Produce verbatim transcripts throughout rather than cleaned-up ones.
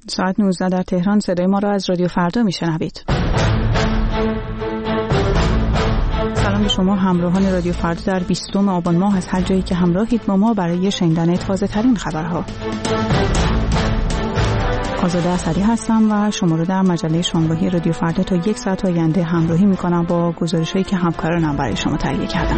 ساعت نوزده در تهران. صدای ما را از رادیو فردا میشنوید. سلام به شما همراهان رادیو فردا در بیستم آبان ماه از هر جایی که همراهید با ما برای شنیدن تازه ترین خبرها. آزاده اصلی هستم و شما رو در مجله شامگاهی رادیو فردا تا یک ساعت آینده همراهی میکنم با گزارش‌هایی که همکارانم برای شما تهیه کردن.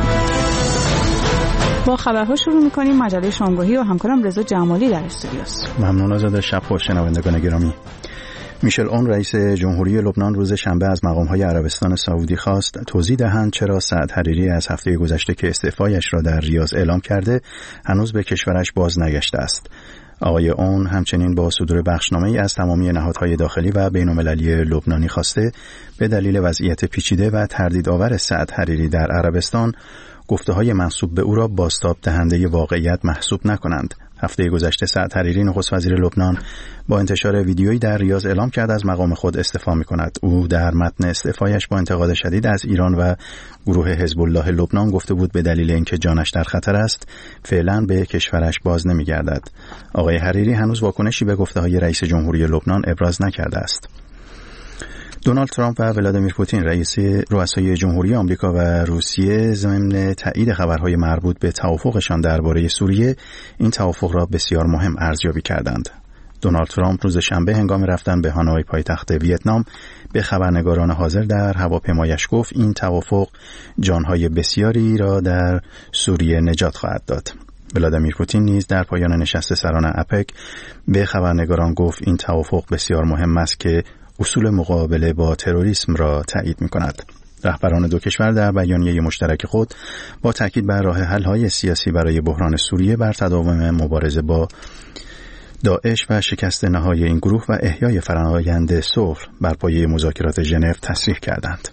با خبرها شروع میکنیم. مجله شامگاهی و همکارم رضا جمالی در استودیوست. ممنون آزاده. شب خوش شنوندگان گرامی. میشل اون رئیس جمهوری لبنان روز شنبه از مقام‌های عربستان سعودی خواست توضیح دهند چرا سعد حریری از هفته گذشته که استعفایش را در ریاض اعلام کرده هنوز به کشورش باز نگشته است. آقای اون همچنین با صدور بخشنامه‌ای از تمامی نهادهای داخلی و بین‌المللی لبنانی خواسته به دلیل وضعیت پیچیده و تردیدآور سعد حریری در عربستان گفته‌های منسوب به او را بازتاب دهنده واقعیت محسوب نکنند. هفته گذشته سعد حریری نخست وزیر لبنان با انتشار ویدیویی در ریاض اعلام کرد از مقام خود استعفا می‌کند. او در متن استعفایش با انتقاد شدید از ایران و گروه حزب الله لبنان گفته بود به دلیل اینکه جانش در خطر است فعلا به کشورش باز نمی‌گردد. آقای حریری هنوز واکنشی به گفته‌های رئیس جمهوری لبنان ابراز نکرده است. دونالد ترامپ و ولادیمیر پوتین رئیس رؤسای جمهوری آمریکا و روسیه ضمن تایید خبرهای مربوط به توافقشان درباره سوریه این توافق را بسیار مهم ارزیابی کردند. دونالد ترامپ روز شنبه هنگام رفتن به هانوی پایتخت ویتنام به خبرنگاران حاضر در هواپیمایش گفت این توافق جانهای بسیاری را در سوریه نجات خواهد داد. ولادیمیر پوتین نیز در پایان نشست سران اپک به خبرنگاران گفت این توافق بسیار مهم است که اصول مقابله با تروریسم را تایید می‌کند. رهبران دو کشور در بیانیه مشترک خود با تاکید بر راه حل‌های سیاسی برای بحران سوریه بر تداوم مبارزه با داعش و شکست نهایی این گروه و احیای فرآیند صلح بر پایه مذاکرات ژنو تصریح کردند.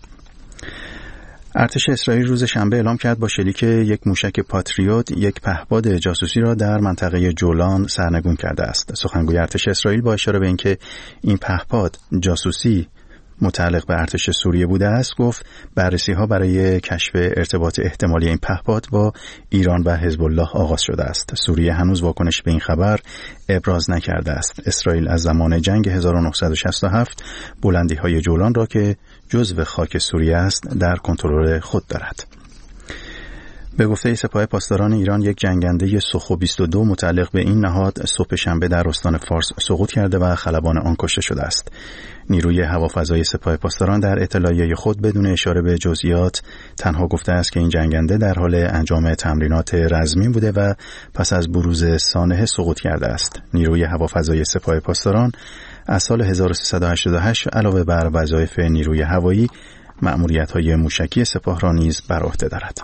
ارتش اسرائیل روز شنبه اعلام کرد با شلیک یک موشک پاتریوت یک پهپاد جاسوسی را در منطقه جولان سرنگون کرده است. سخنگوی ارتش اسرائیل با اشاره به اینکه این پهپاد جاسوسی متعلق به ارتش سوریه بوده است گفت بررسی‌ها برای کشف ارتباط احتمالی این پهپاد با ایران و حزب الله آغاز شده است. سوریه هنوز واکنش به این خبر ابراز نکرده است. اسرائیل از زمان جنگ هزار و نهصد و شصت و هفت بلندی‌های جولان را که جزو خاک سوریه است در کنترل خود دارد. به گفته سپاه پاسداران ایران یک جنگنده سوخو بیست و دو متعلق به این نهاد صبح شنبه در استان فارس سقوط کرده و خلبان آن کشته شده است. نیروی هوافضای سپاه پاسداران در اطلاعیه خود بدون اشاره به جزئیات تنها گفته است که این جنگنده در حال انجام تمرینات رزمی بوده و پس از بروز سانحه سقوط کرده است. نیروی هوافضای سپاه پاسداران از سال هزار و سیصد و هشتاد و هشت علاوه بر وظایف نیروی هوایی مأموریت‌های موشکی سپاه را نیز بر عهده دارد.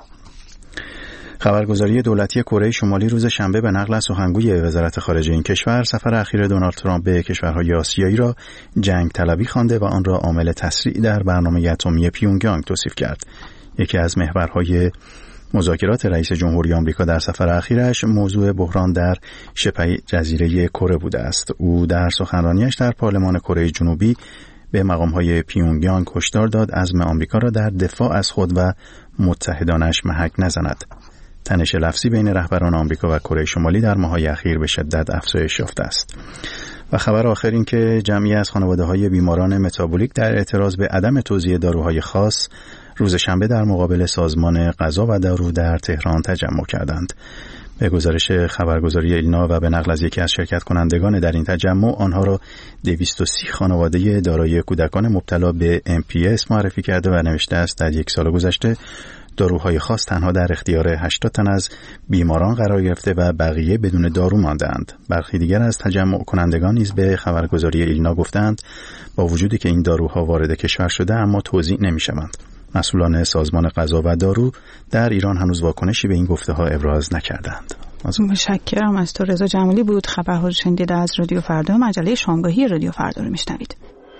خبرگزاری دولتی کره شمالی روز شنبه به نقل از سخنگوی وزارت خارجه این کشور سفر اخیر دونالد ترامپ به کشورهای آسیایی را جنگ طلبی خوانده و آن را عامل تسریع در برنامه اتمی پیونگیانگ توصیف کرد. یکی از محورهای مذاکرات رئیس جمهوری آمریکا در سفر اخیرش موضوع بحران در شبه جزیره کره بوده است. او در سخنرانیش در پارلمان کره جنوبی به مقام‌های پیونگیانگ هشدار داد عزم آمریکا را در دفاع از خود و متحدانش محک نزند. تنش لفظی بین رهبران آمریکا و کره شمالی در ماه‌های اخیر به شدت افزایش یافته است. و خبر آخر این که جمعی از خانواده‌های بیماران متابولیک در اعتراض به عدم توزیع داروهای خاص روز شنبه در مقابل سازمان غذا و دارو در تهران تجمع کردند. به گزارش خبرگزاری ایلنا و به نقل از یکی از شرکت کنندگان در این تجمع آنها را دویست و سی خانواده دارای کودکان مبتلا به ام پی اس معرفی کرده و نوشته است در یک سال گذشته داروهای خاص تنها در اختیار هشتاد تن از بیماران قرار گرفته و بقیه بدون دارو ماندند. برخی دیگر از تجمع کنندگان نیز به خبرگزاری ایلنا گفتند با وجودی که این داروها وارد کشور شده اما توزیع نمی‌شوند. مسئولان سازمان غذا و دارو در ایران هنوز واکنشی به این گفته‌ها ابراز نکردند. متشکرم از تو رضا جمالی بود. خبرها رو شنیدید از رادیو فردا. مجله شامگاهی رادیو فردا رو میشنوید.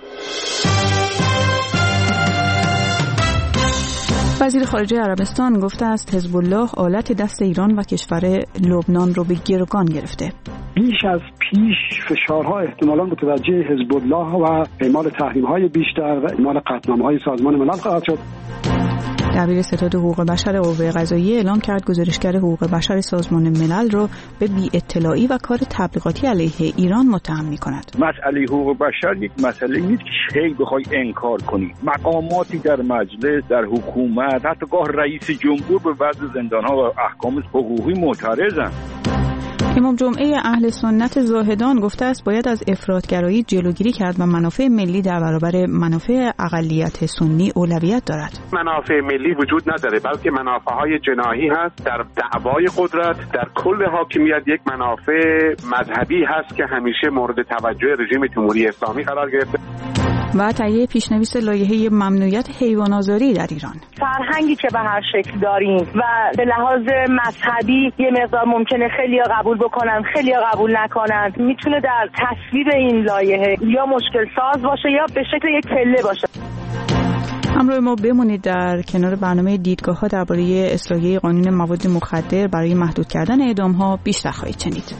وزیر خارجه عربستان گفته است حزب الله آلت دست ایران و کشور لبنان رو به گروگان گرفته. بیش از پیش فشارها احتمالاً متوجه حزب الله و اعمال تحریم‌های بیشتر و اعمال قطعنامه‌های سازمان ملل خواهد شد. دبیر ستاد حقوق بشر قوه قضاییه اعلام کرد گزارشگر حقوق بشر سازمان ملل را به بی‌اطلاعی و کار تبلیغاتی علیه ایران متهم می‌کند. مسئله حقوق بشر یک مسئله نیست که هی بخوای انکار کنی. مقاماتی در مجلس، در حکومت، حتی گاه رئیس جمهور به وضع زندان‌ها و احکام حقوقی معترضند. امام جمعه اهل سنت زاهدان گفته است باید از افراطگرایی جلوگیری کرد و منافع ملی در برابر منافع اقلیت سنی اولویت دارد. منافع ملی وجود نداره، بلکه منافعهای جناحی هست. در دعوای قدرت در کل حاکمیت یک منافع مذهبی هست که همیشه مورد توجه رژیم جمهوری اسلامی قرار گرفته. و تهیه پیشنویس لایحه ممنوعیت حیوان‌آزاری در ایران. فرهنگی که به هر شکل داریم و به لحاظ مذهبی یه مقدار ممکنه خیلی‌ها قبول بکنن، خیلی‌ها قبول نکنن، میتونه در تصویب این لایحه یا مشکل ساز باشه یا به شکل یک پله باشه. همراه ما بمونید. در کنار برنامه دیدگاه‌ها درباره اصلاحیه قانون مواد مخدر برای محدود کردن اعدام‌ها بیشتر خواهید شنید.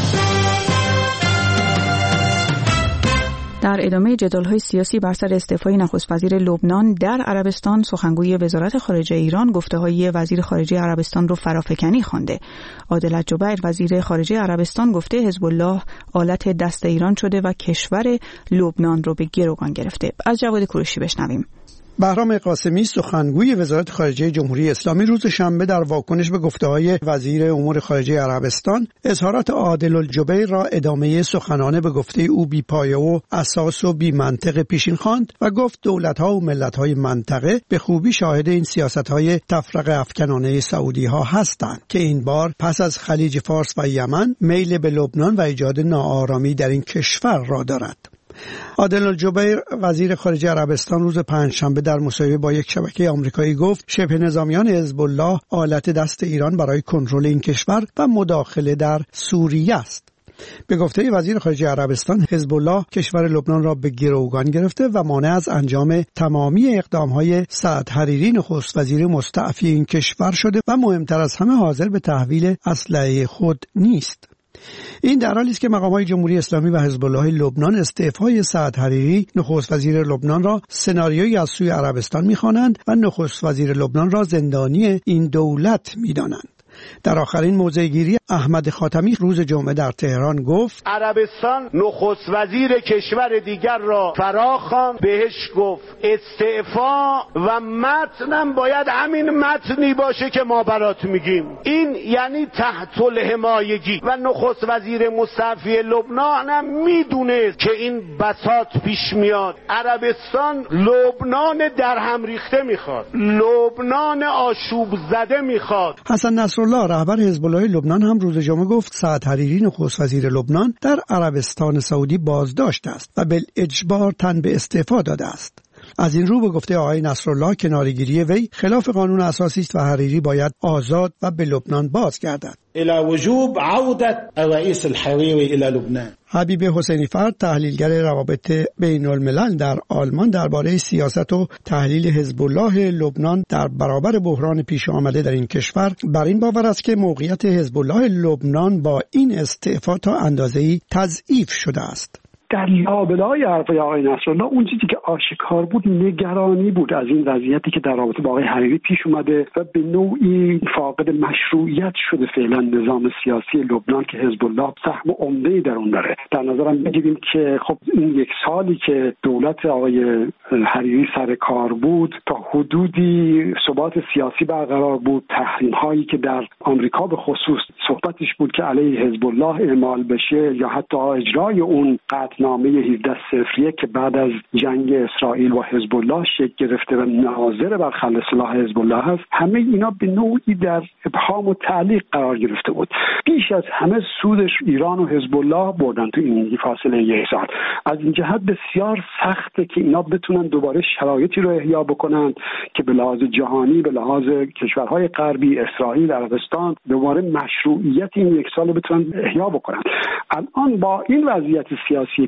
در ادامه جدال‌های سیاسی بر سر استعفای نخست وزیر لبنان در عربستان، سخنگوی وزارت خارجه ایران گفته‌های وزیر خارجه عربستان رو فرافکنی خوانده. عادل الجبیر وزیر خارجه عربستان گفته حزب الله آلت دست ایران شده و کشور لبنان رو به گروگان گرفته. از جواد کوروشی بشنویم. بهرام قاسمی سخنگوی وزارت خارجه جمهوری اسلامی روز شنبه در واکنش به گفته‌های وزیر امور خارجه عربستان اظهارات عادل الجبیر را ادامه سخنانه به گفته او بی‌پایه و اساس و بی‌منطق پیشین خواند و گفت دولت‌ها و ملت‌های منطقه به خوبی شاهد این سیاست‌های تفرقه افکنانه سعودی‌ها هستند که این بار پس از خلیج فارس و یمن میل به لبنان و ایجاد ناآرامی در این کشور را دارد. عادل الجبیر وزیر خارجه عربستان روز پنجشنبه در مصاحبه با یک شبکه آمریکایی گفت شبه نظامیان حزب الله آلت دست ایران برای کنترل این کشور و مداخله در سوریه است. به گفته وزیر خارجه عربستان، حزب الله کشور لبنان را به گروگان گرفته و مانع از انجام تمامی اقدام‌های سعد حریری نخست وزیر مستعفی این کشور شده و مهمتر از همه حاضر به تحویل اسلحه خود نیست. این در حالی است که مقام‌های جمهوری اسلامی و حزب الله لبنان استعفای سعد حریری نخست وزیر لبنان را سناریویی از سوی عربستان می‌خوانند و نخست وزیر لبنان را زندانی این دولت می‌دانند. در آخرین موضع‌گیری احمد خاتمی روز جمعه در تهران گفت عربستان نخست وزیر کشور دیگر را فراخواند، بهش گفت استعفا و متنم باید همین متنی باشه که ما برات میگیم. این یعنی تحت الحمایگی و نخست وزیر مستعفی لبنان هم میدونه که این بساط پیش میاد. عربستان لبنان در هم ریخته میخواد، لبنان آشوب زده میخواد. حسن نصرالله رهبر حزب الله لبنان هم روز جمعه گفت سعد حریری نخست وزیر لبنان در عربستان سعودی بازداشت است و بالاجبار تن به استعفا داده است. از این رو به گفته آقای نصرالله کناره‌گیری وی خلاف قانون اساسی است و حریری باید آزاد و به لبنان بازگردد. الى وجوب عودة الرئيس الحريري الى لبنان. حبیب حسینی فرد تحلیلگر روابط بین الملل در آلمان درباره سیاست و تحلیل حزب الله لبنان در برابر بحران پیش آمده در این کشور بر این باور است که موقعیت حزب الله لبنان با این استعفا تا اندازه‌ای تضعیف شده است. در لابلای حرفای آقای نصرالله اون چیزی که آشکار بود نگرانی بود از این وضعیتی که در رابطه با آقای حریری پیش اومده و به نوعی فاقد مشروعیت شده فعلا نظام سیاسی لبنان که حزب الله سهم عمده‌ای در اون داره. در نظرم بگیریم که خب این یک سالی که دولت آقای حریری سر کار بود تا حدودی ثبات سیاسی برقرار بود. تحریم هایی که در آمریکا به خصوص صحبتش بود که علیه حزب الله اعمال بشه یا حتی اجرای اون نامه هفده صفر یک که بعد از جنگ اسرائیل و حزب الله شکل گرفته و ناظر بر خلع سلاح حزب الله هست، همه اینا به نوعی در ابهام و تعلیق قرار گرفته بود. بیش از همه سودش ایران و حزب الله بردن تو این فاصله یک سال. از این جهت بسیار سخته که اینا بتونن دوباره شرایطی رو احیا بکنن که به لحاظ جهانی، به لحاظ کشورهای غربی، اسرائیل، عربستان، دوباره مشروعیت این یک سال بتونن احیا بکنن. الان با این وضعیت سیاسی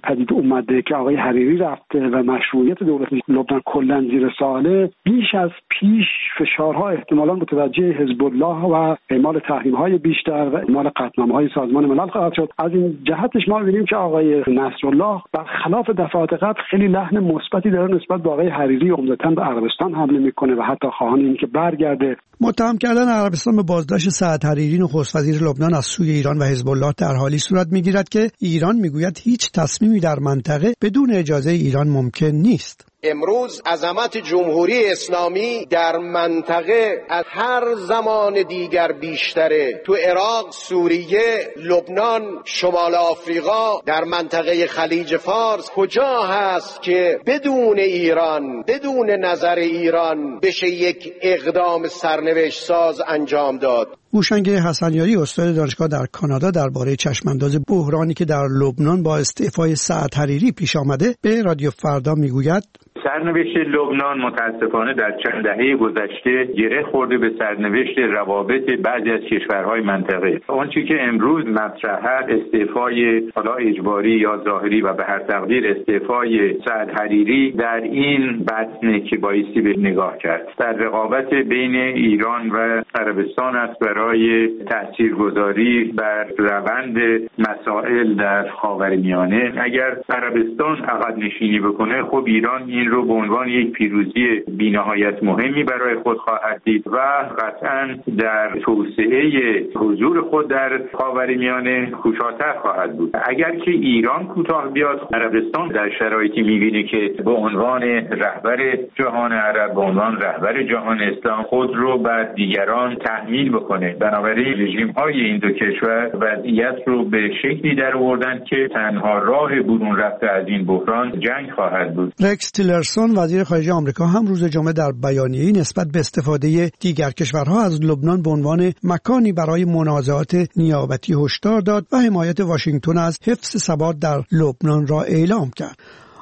پدید اومده که آقای حریری رفته و مشروعیت دولت لبنان کلا زیر سواله، بیش از پیش فشارها احتمالاً متوجه حزب الله و اعمال تحریم‌های بیشتر و اعمال قطعنامه‌های سازمان ملل خواهد شد. از این جهتش ما می‌بینیم که آقای نصرالله برخلاف دفعات قبل خیلی لحن مثبتی داره نسبت به آقای حریری، عمدتاً به عربستان حمله می‌کنه و حتی خواهان این که برگرده. متهم کردن عربستان به بازداشت سعد حریری نخست وزیر لبنان از سوی ایران و حزب الله در حالی صورت می‌گیرد که ایران می‌گوید هیچ تصمیمی در منطقه بدون اجازه ایران ممکن نیست. امروز عظمت جمهوری اسلامی در منطقه از هر زمان دیگر بیشتره. تو عراق، سوریه، لبنان، شمال آفریقا، در منطقه خلیج فارس کجا هست که بدون ایران، بدون نظر ایران بشه یک اقدام سرنوشت ساز انجام داد؟ هوشنگ حسنیاری استاد دانشگاه در کانادا درباره چشمانداز بحرانی که در لبنان با استعفای سعد حریری پیش آمده به رادیو فردا میگوید سرنوشت لبنان متاسفانه در چند دهه گذشته گره خورده به سرنوشت روابط بعضی از کشورهای منطقه. آنچه که امروز مطرح است استعفای حالا اجباری یا ظاهری و به هر تقدیر استعفای سعد حریری در این بطنه که بایستی به نگاه کرد. در رقابت بین ایران و عربستان است برای تاثیرگذاری بر روند مسائل در خاورمیانه. اگر عربستان عقب نشینی بکنه، خب ایران این رو به عنوان یک پیروزی بی‌نهایت مهمی برای خود خواهد دید و قطعاً در توسعه حضور خود در خاورمیانه کوشاتر خواهد بود. اگر که ایران کوتاه بیاد، عربستان در شرایطی می‌بینه که به عنوان رهبر جهان عرب، به عنوان رهبر جهان اسلام خود رو بر دیگران تحمیل بکنه. بنابراین رژیم‌های این دو کشور وضعیت رو به شکلی در آوردن که تنها راه برون رفته از این بحران جنگ خواهد بود. رکس تیلرسون وزیر خارجه آمریکا هم روز جمعه در بیانیه‌ای نسبت به استفاده دیگر کشورها از لبنان به عنوان مکانی برای منازعات نیابتی هشدار داد و حمایت واشنگتن از حفظ ثبات در لبنان را اعلام کرد.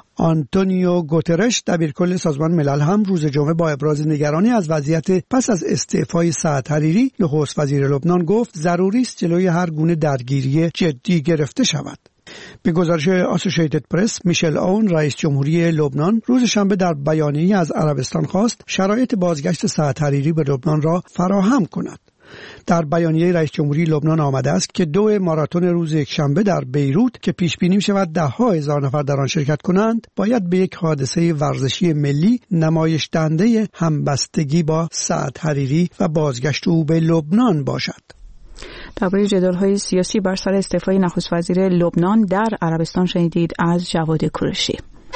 آنتونیو گوترش دبیرکل سازمان ملل هم روز جمعه با ابراز نگرانی از وضعیت پس از استعفای سعد حریری نخست وزیر لبنان گفت ضروری است جلوی هر گونه درگیری جدی گرفته شود. به گزارش آسوشیتد پرس، میشل اون رئیس جمهوری لبنان روز شنبه در بیانیه‌ای از عربستان خواست شرایط بازگشت سعد حریری به لبنان را فراهم کند. در بیانیه رئیس جمهوری لبنان آمده است که دو ماراتون روز یکشنبه در بیروت که پیش بینی می‌شود ده ها هزار نفر در آن شرکت کنند باید به یک حادثه ورزشی ملی نمایش دهنده همبستگی با سعد حریری و بازگشت او به لبنان باشد. درباره جدال‌های سیاسی بر سر استعفای نخست وزیر لبنان در عربستان شنیدید از جواد کوروشی.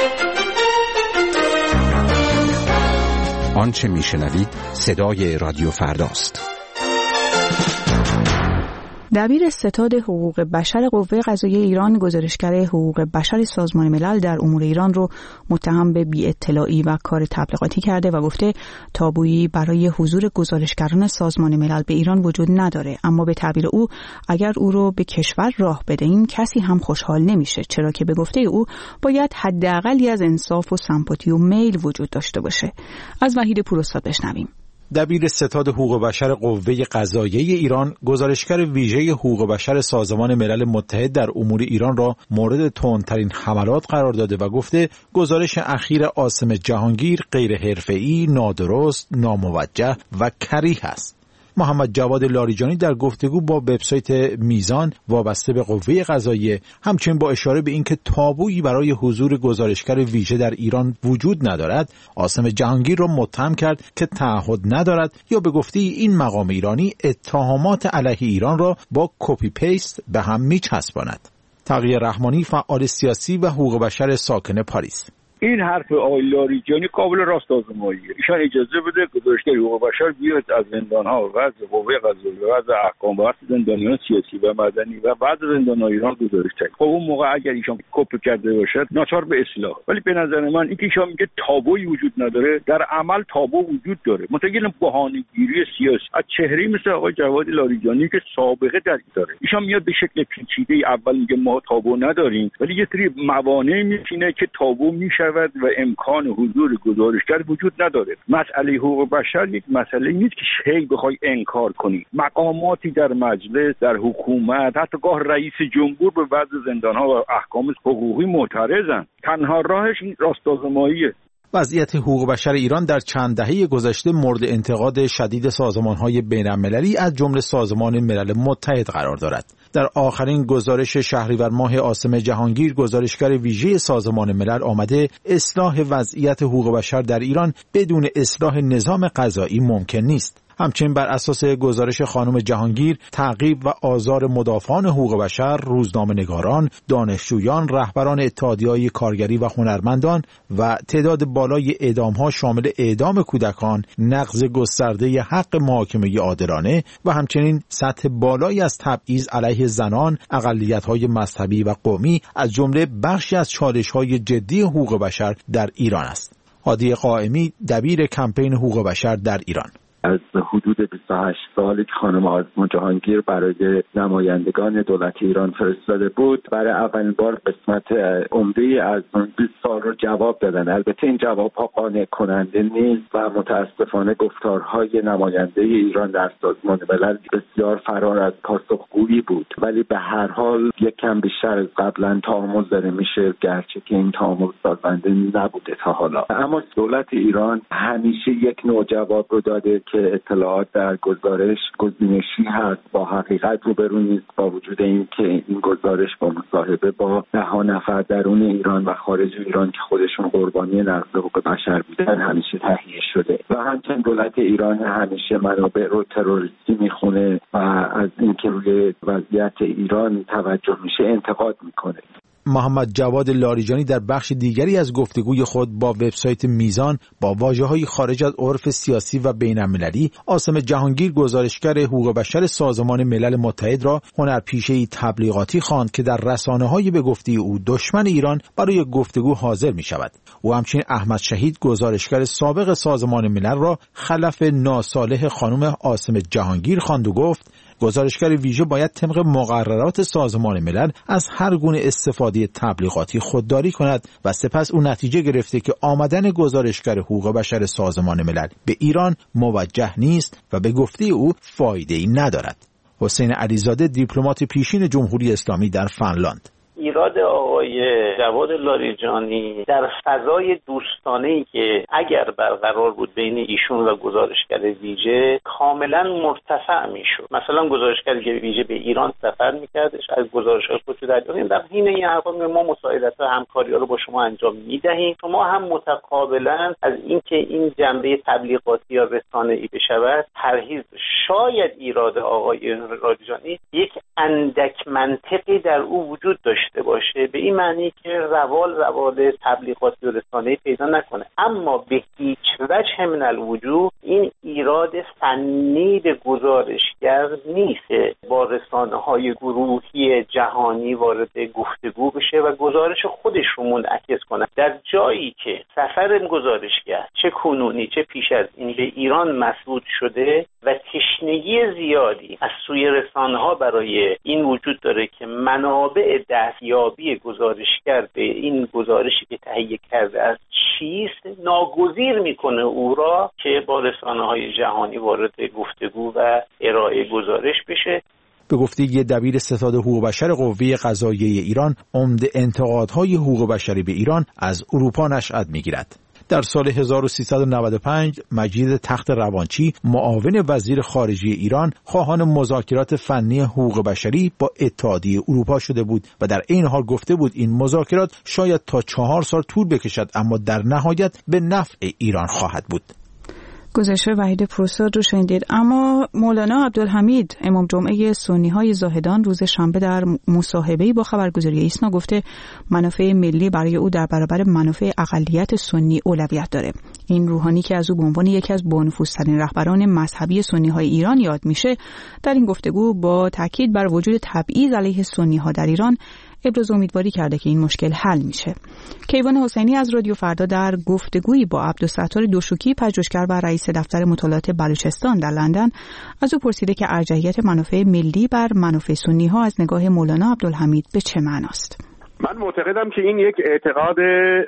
آنچه میشنوید صدای رادیو فرداست. دبیر ستاد حقوق بشر قوه قضاییه ایران گزارشگر حقوق بشر سازمان ملل در امور ایران رو متهم به بی‌اطلاعی و کار تبلیغاتی کرده و گفته تابویی برای حضور گزارشگران سازمان ملل به ایران وجود نداره، اما به تعبیر او اگر او رو به کشور راه بدهیم کسی هم خوشحال نمیشه، چرا که به گفته او باید حداقلی از انصاف و سمپاتی و میل وجود داشته باشه. از وحید پوراستاد بشنویم. دبیر ستاد حقوق بشر قوه قضاییه ایران گزارشگر ویژه حقوق بشر سازمان ملل متحد در امور ایران را مورد تندترین حملات قرار داده و گفته گزارش اخیر عاصم جهانگیر غیر حرفه‌ای، نادرست، ناموجه و کریه است. محمد جواد لاریجانی در گفتگو با وبسایت میزان وابسته به قوه قضاییه همچنین با اشاره به اینکه تابویی برای حضور گزارشگر ویژه در ایران وجود ندارد، عاصم جهانگیر را متهم کرد که تعهد ندارد یا به گفته این مقام ایرانی اتهامات علیه ایران را با کپی پیست به هم میچسباند. تقی رحمانی فعال سیاسی و حقوق بشر ساکن پاریس: این حرف آقای لاریجانی قابل راست آزماییه. ایشان اجازه بده گزارشگر حقوق بشر بیاد از زندان‌ها و از قوه قضاییه و از احکام و از زندانیان سیاسی و مدنی و بعض زندان‌های ایران گزارش کرد. خب اون موقع اگر ایشان کپی کرده باشد ناچار به اصلاح. ولی به نظر من اینکه ایشان میگه تابویی وجود نداره، در عمل تابو وجود داره. متأکدم بهانه‌گیری سیاسی از چهره‌ای مثل آقای جواد لاریجانی که سابقه در داره. ایشان میاد به شکل پیچیده اول میگه ما تابو نداریم، ولی یه سری موانع میشینه که تابو میشه شود و امکان حضور گزارشگر وجود نداره. مسئله حقوق بشر یک مسئله نیست که هی بخوای انکار کنی. مقاماتی در مجلس، در حکومت، حتی گاه رئیس جمهور به بعض زندان‌ها و احکام حقوقی معترضن. تنها راهش این راست‌آزماییه. وضعیت حقوق بشر ایران در چند دهه گذشته مورد انتقاد شدید سازمان‌های بین‌المللی از جمله سازمان ملل متحد قرار دارد. در آخرین گزارش شهریور ماه عاصم جهانگیر، گزارشگر ویژه سازمان ملل آمده اصلاح وضعیت حقوق بشر در ایران بدون اصلاح نظام قضایی ممکن نیست. همچنین بر اساس گزارش خانم جهانگیر، تعقیب و آزار مدافعان حقوق بشر، روزنامه‌نگاران، دانشجویان، رهبران اتحادیه‌های کارگری و هنرمندان و تعداد بالای اعدام‌ها شامل اعدام کودکان، نقض گسترده حق محاکمه عادلانه و همچنین سطح بالایی از تبعیض علیه زنان، اقلیت‌های مذهبی و قومی از جمله بخشی از چالش‌های جدی حقوق بشر در ایران است. هادی قائمی، دبیر کمپین حقوق بشر در ایران: از حدود بیست و هشت سالی که خانم آزمون جهانگیر برای نمایندگان دولت ایران فرستاده بود، برای اولین بار قسمت عمده از اون بیست سال رو جواب دادن. البته این جواب‌ها قانع کننده نیست و متاسفانه گفتارهای نماینده ایران در سازمان ملل بسیار فرار از پاسخگویی بود، ولی به هر حال یک کم بیشتر از قبلا تعامل داره میشه، گرچه که این تعامل سازنده نبوده تا حالا. اما دولت ایران همیشه یک نوع جواب رو داده که اطلاعات در گزارش گزینشی هست، با حقیقت روبرو نیست، با وجود این که این گزارش با مصاحبه با ده ها نفر درون ایران و خارج ایران که خودشون قربانی نقض حقوق بشر بودن همیشه تهیه شده. و همچنین دولت ایران همیشه منابع رو تروریستی میخونه و از اینکه روی وضعیت ایران توجه میشه انتقاد میکنه. محمد جواد لاریجانی در بخش دیگری از گفتگوی خود با وبسایت میزان با واژه‌های خارج از عرف سیاسی و بین‌المللی، عاصم جهانگیر گزارشگر حقوق بشر سازمان ملل متحد را هنرپیشه‌ای تبلیغاتی خواند که در رسانه‌های به گفته او دشمن ایران برای گفتگو حاضر می‌شود. او همچنین احمد شهید گزارشگر سابق سازمان ملل را خلف ناصالح خانم عاصم جهانگیر خواند و گفت گزارشگر ویژه باید طبق مقررات سازمان ملل از هر گونه استفاده تبلیغاتی خودداری کند و سپس او نتیجه گرفته که آمدن گزارشگر حقوق بشر سازمان ملل به ایران موجه نیست و به گفته او فایده‌ای ندارد. حسین علیزاده، دیپلمات پیشین جمهوری اسلامی در فنلاند: ایراد آقای جواد لاریجانی در فضای دوستانه‌ای که اگر برقرار بود بین ایشون و گزارشگر ویژه کاملا مرتفع میشد. مثلا گزارشگر ویژه به ایران سفر میکردش، از گزارش‌های خودش در ایران در حین این حرفا ما مساعدت و همکاری‌ها رو با شما انجام میدهیم، شما هم متقابلا از اینکه این جنبه تبلیغاتی یا رسانه‌ای بشود پرهیز. شاید ایراد آقای لاریجانی یک اندک منطقی در او وجود داشته باشه، به این معنی که روال روال تبلیغاتی و رسانه‌ای پیدا نکنه، اما به هیچ وجه من الوجوه این ایراد فنی به گزارشگر نیست. با رسانه‌های گروهی جهانی وارد گفتگو بشه و گزارش خودش رو منعکس کنه. در جایی که سفر گزارشگر چه کنونی چه پیش از این به ایران مسعود شده و تشنگی زیادی از سوی رسانه‌ها برای این وجود داره که منابع دستیابی گزارشگر به این گزارشی که تهیه کرده است چیست، ناگزیر میکنه او را که با رسانه‌های جهانی وارد گفتگو و ارائه گزارش بشه. به گفته یه دبیر ستاد حقوق بشر قوه قضاییه ایران، عمده انتقادهای حقوق بشری به ایران از اروپا نشأت میگیرد. در سال هزار و سیصد و نود و پنج مجید تخت روانچی، معاون وزیر خارجه ایران، خواهان مذاکرات فنی حقوق بشری با اتحادیه اروپا شده بود و در این حال گفته بود این مذاکرات شاید تا چهار سال طول بکشد اما در نهایت به نفع ایران خواهد بود. گزارش وحید پروساد رو شنیدید. اما مولانا عبدالحمید، امام جمعه سنی‌های زاهدان، روز شنبه در مصاحبه‌ای با خبرگزاری ایسنا گفته منافع ملی برای او در برابر منافع اقلیت سنی اولویت داره. این روحانی که از او به عنوان یکی از بانفوذترین رهبران مذهبی سنی‌های ایران یاد میشه، در این گفتگو با تاکید بر وجود تبعیض علیه سنی‌ها در ایران ابراز امیدواری کرده که این مشکل حل میشه. کیوان حسینی از رادیو فردا در گفتگویی با عبدالستار دوشوکی، پژوهشگر و رئیس دفتر مطالعات بلوچستان در لندن، از او پرسیده که ارجحیت منافع ملی بر منافع سنی ها از نگاه مولانا عبدالحمید به چه معناست؟ من معتقدم که این یک اعتقاد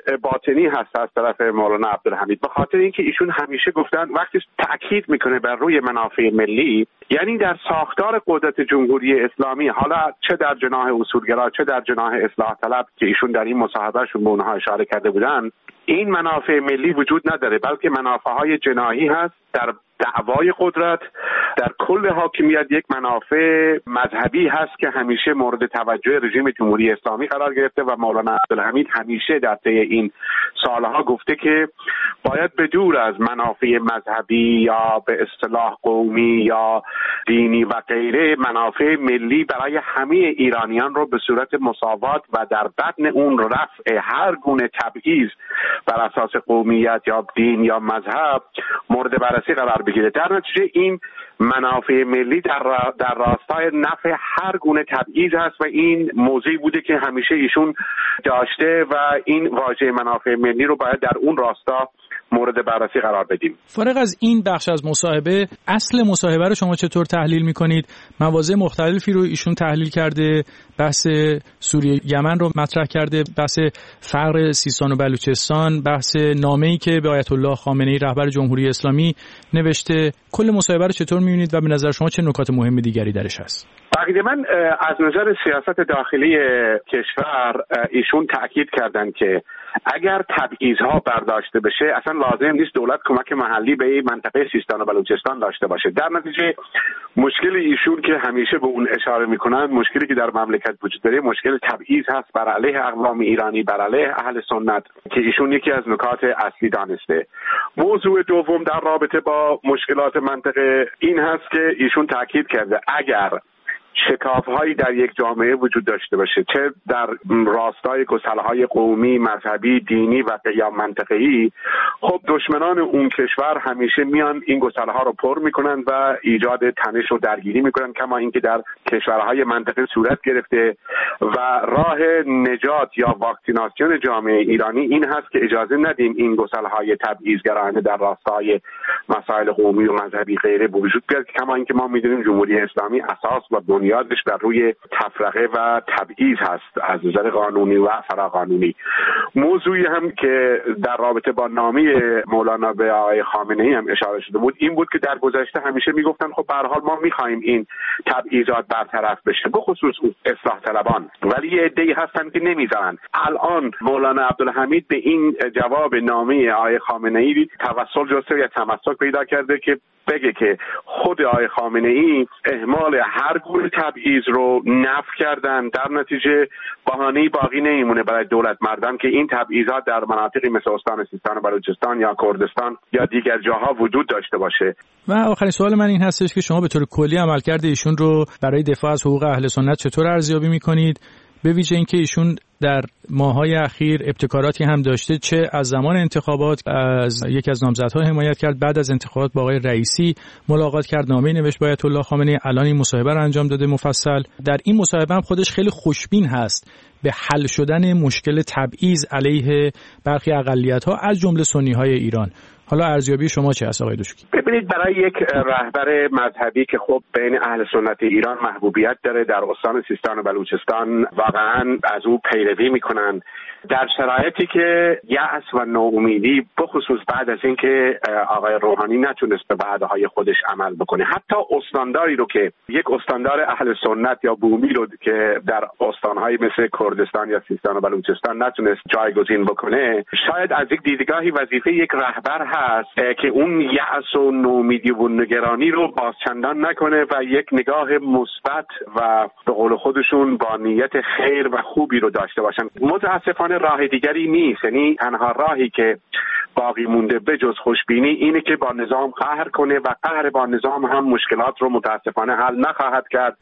باطنی هست از طرف مولانا عبدالحمید، به خاطر اینکه ایشون همیشه گفتن وقتی تاکید میکنه بر روی منافع ملی، یعنی در ساختار قدرت جمهوری اسلامی، حالا چه در جناح اصولگرا چه در جناح اصلاح طلب که ایشون در این مصاحبهشون به اونها اشاره کرده بودن، این منافع ملی وجود نداره، بلکه منافعهای جناحی هست در دعوای قدرت. در کل حاکمیت یک منافع مذهبی هست که همیشه مورد توجه رژیم جمهوری اسلامی قرار گرفته و مولانا عبدالحمید همیشه در طی این سالها گفته که باید به دور از منافع مذهبی یا به اصطلاح قومی یا دینی و غیره، منافع ملی برای همه ایرانیان رو به صورت مساوات و در بدن اون رفع هر گونه تبعیض بر اساس قومیت یا دین یا مذهب مورد بررسی قرار بگیره. در نتیجه این منافع ملی در, را در راستای نفع هر گونه تبعیض هست و این موضوعی بوده که همیشه ایشون داشته و این واژه منافع ملی رو باید در اون راستا مورد بررسی قرار بدیم. فارغ از این بخش از مصاحبه، اصل مصاحبه رو شما چطور تحلیل میکنید؟ مواضع مختلفی رو ایشون تحلیل کرده، بحث سوریه یمن رو مطرح کرده، بحث فقر سیستان و بلوچستان، بحث نامه‌ای که به آیت الله خامنه‌ای رهبر جمهوری اسلامی نوشته. کل مصاحبه رو چطور میبینید و به نظر شما چه نکات مهم دیگری درش هست؟ بقیده من از نظر سیاست داخلی کشور ایشون تأکید کردن که اگر تبعیض‌ها برداشته بشه اصلا لازم نیست دولت کمک محلی به این منطقه سیستان و بلوچستان داشته باشه. در نتیجه مشکل ایشون که همیشه به اون اشاره میکنن، مشکلی که در مملکت وجود داره مشکل تبعیض هست بر علیه اقوام ایرانی، بر علیه اهل سنت، که ایشون یکی از نکات اصلی دانسته. موضوع دوم در رابطه با مشکلات منطقه این هست که ایشون تاکید کرده اگر شکاف‌هایی در یک جامعه وجود داشته باشه، چه در راستای گسل‌های قومی، مذهبی، دینی و یا منطقه‌ای، خب دشمنان اون کشور همیشه میان این گسل‌ها رو پر میکنن و ایجاد تنش و درگیری میکنن، کما اینکه در کشورهای منطقه صورت گرفته. و راه نجات یا واکسیناسیون جامعه ایرانی این هست که اجازه ندیم این گسل‌های تبعیض‌گرایانه در راستای مسائل قومی و مذهبی غیره به وجود بیاد، کما اینکه ما میدونیم جمهوری اسلامی اساس و بنیادش بر روی تفرقه و تبعیض هست از نظر قانونی و فراقانونی. موضوعی هم که در رابطه با نامه مولانا به آقای خامنه‌ای هم اشاره شده بود این بود که در گذشته همیشه میگفتن خب به هر حال ما میخوایم این تبعیضات برطرف بشه، به خصوص اصلاح طلبان، ولی یه عده‌ای هستن که نمیذارن. الان مولانا عبدالحمید به این جواب نامه آقای خامنه‌ای توسل جسته یا تمسک پیدا کرده که بگه که خود آقای خامنه‌ای اهمال هر گونه تبعیض رو نفی کردن، در نتیجه بهانه‌ای باقی نمیمونه برای دولت مردم که این تبعیضات در مناطقی مثل استان سیستان و بلوچستان یا کردستان یا دیگر جاها وجود داشته باشه. و آخرین سوال من این هستش که شما به طور کلی عملکرد ایشون رو برای دفاع از حقوق اهل سنت چطور ارزیابی می‌کنید؟ به ویژه اینکه ایشون در ماه‌های اخیر ابتکاراتی هم داشته، چه از زمان انتخابات از یکی از نامزدها حمایت کرد، بعد از انتخابات با آقای رئیسی ملاقات کرد، نامه‌ای نوشت با آیت الله خامنه‌ای، الان این مصاحبه رو انجام داده مفصل. در این مصاحبه هم خودش خیلی خوشبین هست به حل شدن مشکل تبعیض علیه برخی اقلیت‌ها از جمله سنی‌های ایران. حالا ارزیابی شما چه است آقای دوشکی؟ ببینید برای یک رهبر مذهبی که خب بین اهل سنت ایران محبوبیت داره، در استان سیستان و بلوچستان واقعا از او پیروی میکنن، در شرایطی که یأس و ناامیدی بخصوص بعد از اینکه آقای روحانی نتونست به وعده‌های خودش عمل بکنه، حتی استانداری رو که یک استاندار اهل سنت یا بومی رو که در استان‌های مثل کردستان یا سیستان و بلوچستان نتونست جایگزین بکنه، شاید از یک دیدگاهی وظیفه یک رهبر هست که اون یأس و ناامیدی و نگرانی رو بازچندان نکنه و یک نگاه مثبت و به قول خودشون با نیت خیر و خوبی رو داشته باشن. متاسفانه راه دیگری نیست، یعنی تنها راهی که باقی مونده به جز خوشبینی اینه که با نظام قهر کنه و قهر با نظام هم مشکلات رو متاسفانه حل نخواهد کرد.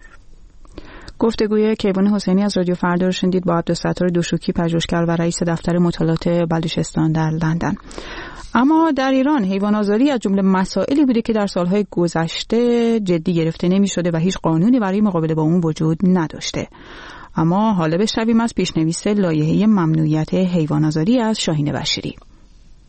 گفتگوی کیوان حسینی از رادیو فردا رو شنیدید با عبدالستار دوشوکی، پژوهشگر و رئیس دفتر مطالعات بلوچستان در لندن. اما در ایران حیوان آزاری از جمله مسائلی بوده که در سالهای گذشته جدی گرفته نمی شده و هیچ قانونی برای مقابله با اون وجود نداشته. اما حالا بشنویم از پیشنویس لایحه ممنوعیت حیوان آزاری از شاهین بشیری.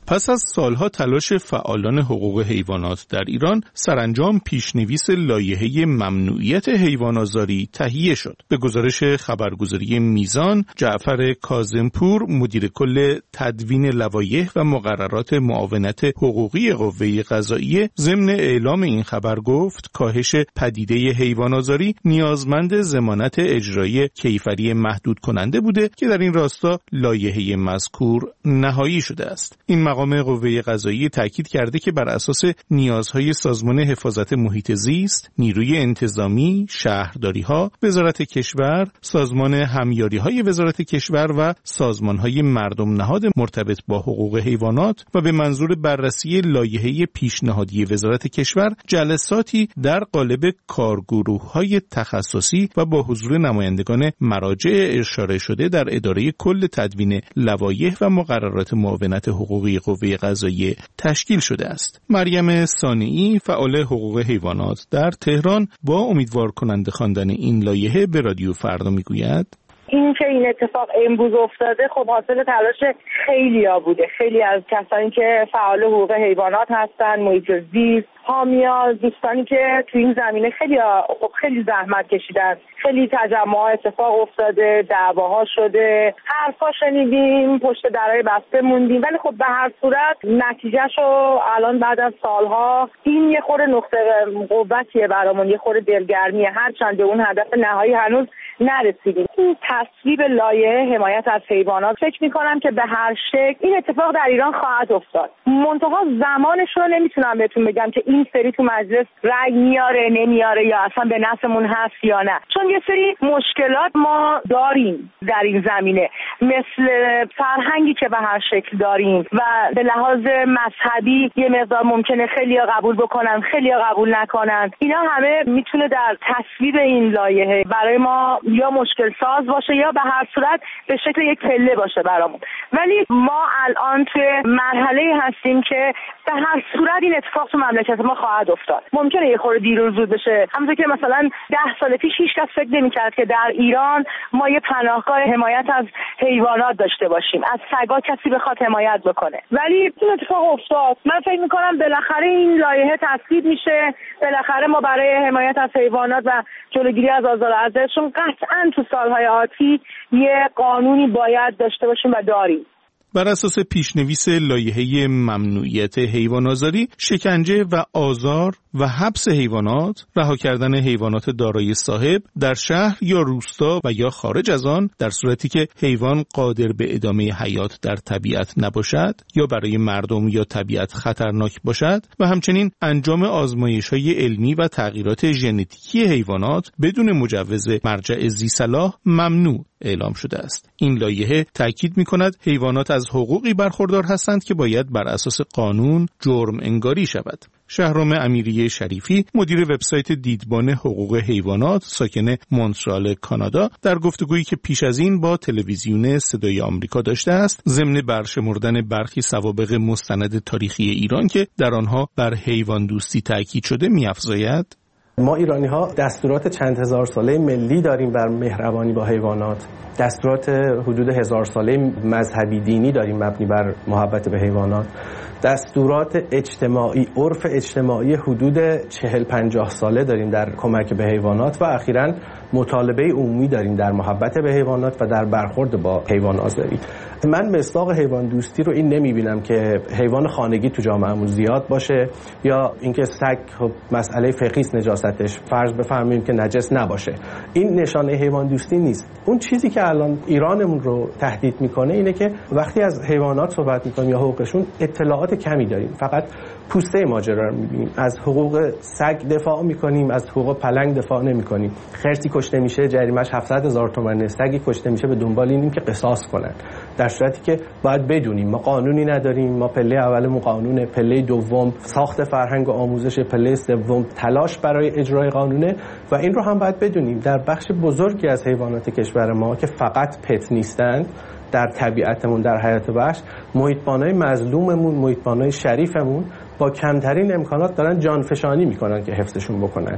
پس از سالها تلاش فعالان حقوق حیوانات در ایران، سرانجام پیشنویس لایحه ممنوعیت حیوان‌آزاری تهیه شد. به گزارش خبرگزاری میزان، جعفر کاظمپور، مدیر کل تدوین لوایح و مقررات معاونت حقوقی قوه قضاییه، ضمن اعلام این خبر گفت کاهش پدیده حیوان‌آزاری نیازمند ضمانت اجرایی کیفری محدود کننده بوده که در این راستا لایحه مذکور نهایی شده است. این مقام قوه قضاییه تاکید کرده که بر اساس نیازهای سازمان حفاظت محیط زیست، نیروی انتظامی، شهرداری‌ها، وزارت کشور، سازمان همیاری‌های وزارت کشور و سازمان‌های مردم نهاد مرتبط با حقوق حیوانات و به منظور بررسی لایحه پیشنهادی وزارت کشور جلساتی در قالب کارگروه‌های تخصصی و با حضور نمایندگان مراجع اشاره شده در اداره کل تدوین لوایح و مقررات معاونت حقوقی قوه قضاییه تشکیل شده است. مریم صانعی، فعال حقوق حیوانات در تهران، با امیدوار کننده خواندن این لایحه به رادیو فردا میگوید: این که این اتفاق امروز افتاده خب حاصل تلاش خیلی‌ها بوده. خیلی از کسانی که فعال حقوق حیوانات هستن، محیط زیست، حامی‌ها، دوستانی که تو این زمینه خیلی خب خیلی زحمت کشیدن. خیلی تجمعات اتفاق افتاده، دعواها شده، حرفا شنیدیم، پشت درای بسته موندیم، ولی خب به هر صورت نتیجهشو الان بعد از سالها این یه خورده نقطه قوتیه برامون، یه خورده دلگرمیه، هرچند به اون هدف نهایی هنوز نرسیدیم. این تصویب لایحه حمایت از حیوانات فکر می‌کنم که به هر شکل این اتفاق در ایران خواهد افتاد. منتها زمانش رو نمیتونم بهتون بگم که این سری تو مجلس رأی میاره نمیاره یا اصلا به نفعمون هست یا نه، چون یه سری مشکلات ما داریم در این زمینه، مثل فرهنگی که به هر شکل داریم و به لحاظ مذهبی یه مقدار ممکنه خیلی‌ها قبول بکنن، خیلی‌ها قبول نکنن. اینا همه میتونه در تصویب این لایحه برای ما یا مشکل ساز باشه یا به هر صورت به شکل یک پله باشه برامون. ولی ما الان توی مرحله هستیم که به هر صورت این اتفاق تو مملکت ما خواهد افتاد. ممکنه یه خورده دیر و زود بشه، همونطور که مثلا ده سال پیش هیچ کس فکر نمی‌کرد که در ایران ما یه پناهگاه حمایت از حیوانات داشته باشیم، از سگا کسی بخواد حمایت بکنه، ولی این اتفاق افتاد. من فکر می‌کنم بالاخره این لایحه تصویب میشه، بالاخره ما برای حمایت از حیوانات و جلوگیری از آزار و اذیتشون قطعاً تو سالهای آتی یه قانونی باید داشته باشیم و داریم. بر اساس پیشنویس لایحه ممنوعیت حیوان‌آزاری، شکنجه و آزار و حبس حیوانات، رها کردن حیوانات دارای صاحب در شهر یا روستا و یا خارج از آن در صورتی که حیوان قادر به ادامه حیات در طبیعت نباشد یا برای مردم یا طبیعت خطرناک باشد و همچنین انجام آزمایش‌های علمی و تغییرات ژنتیکی حیوانات بدون مجوز مرجع ذی‌صلاح ممنوع اعلام شده است. این لایحه تاکید می‌کند حیوانات از حقوقی برخوردار هستند که باید بر اساس قانون جرم انگاری شود. شهرام امیری شریفی، مدیر وبسایت دیدبان حقوق حیوانات، ساکن مونترال کانادا، در گفتگویی که پیش از این با تلویزیون صدای آمریکا داشته است، ضمن برشمردن برخی سوابق مستند تاریخی ایران که در آنها بر حیوان دوستی تاکید شده، می‌افزاید: ما ایرانی ها دستورات چند هزار ساله ملی داریم بر مهربانی با حیوانات، دستورات حدود هزار ساله مذهبی دینی داریم مبنی بر محبت به حیوانات، دستورات اجتماعی، عرف اجتماعی حدود چهل پنجاه ساله داریم در کمک به حیوانات و اخیراً مطالبه عمومی داریم در محبت به حیوانات و در برخورد با حیوان آزاری. من مصداق حیوان دوستی رو این نمیبینم که حیوان خانگی تو جامعهمون زیاد باشه یا اینکه سگ خب مسئله فقهی است نجاستش، فرض بفرماییم که نجس نباشه. این نشانه حیوان دوستی نیست. اون چیزی که الان ایرانمون رو تهدید میکنه اینه که وقتی از حیوانات صحبت میکنیم یا حقوقشون اطلاعات کمی داریم، فقط پوسته ماجرا رو میبینیم. از حقوق سگ دفاع میکنیم، از حقوق پلنگ دفاع نمیکنیم. خرسی کشته میشه جریمش هفتصد هزار تومان، سگی کشته میشه به دنبال اینیم که قصاص کنن، در صورتی که باید بدونیم ما قانونی نداریم. ما پله اولمون قانونه، پله دوم ساخت فرهنگ و آموزش، پله سوم تلاش برای اجرای قانونه و این رو هم باید بدونیم در بخش بزرگی از حیوانات کشور ما که فقط پت نیستند، در طبیعتمون، در حیات وحش، محیطبانای مظلوممون، محیطبانای شریفمون با کمترین امکانات دارن جانفشانی میکنن که حفظشون بکنن.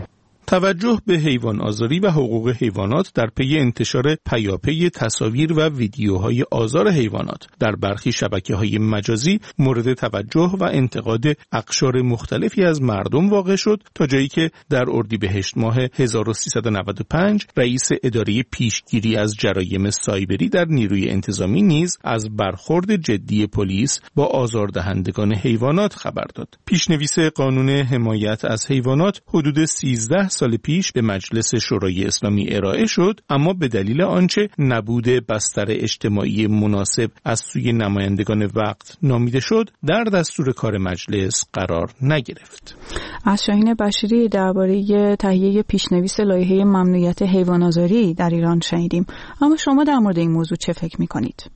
توجه به حیوان آزاری و حقوق حیوانات در پی انتشار پیاپی تصاویر و ویدیوهای آزار حیوانات در برخی شبکه‌های مجازی مورد توجه و انتقاد اقشار مختلفی از مردم واقع شد، تا جایی که در اردیبهشت ماه هزار و سیصد و نود و پنج رئیس اداره پیشگیری از جرایم سایبری در نیروی انتظامی نیز از برخورد جدی پلیس با آزاردهندگان حیوانات خبر داد. پیشنویس قانون حمایت از حیوانات حدود سیزده سال پیش به مجلس شورای اسلامی ارائه شد، اما به دلیل آنچه نبود بستر اجتماعی مناسب از سوی نمایندگان وقت نامیده شد، در دستور کار مجلس قرار نگرفت. از شاهین بشیری درباره تهیه پیشنویس لایحه ممنوعیت حیوان‌آزاری در ایران شنیدیم، اما شما در مورد این موضوع چه فکر می‌کنید؟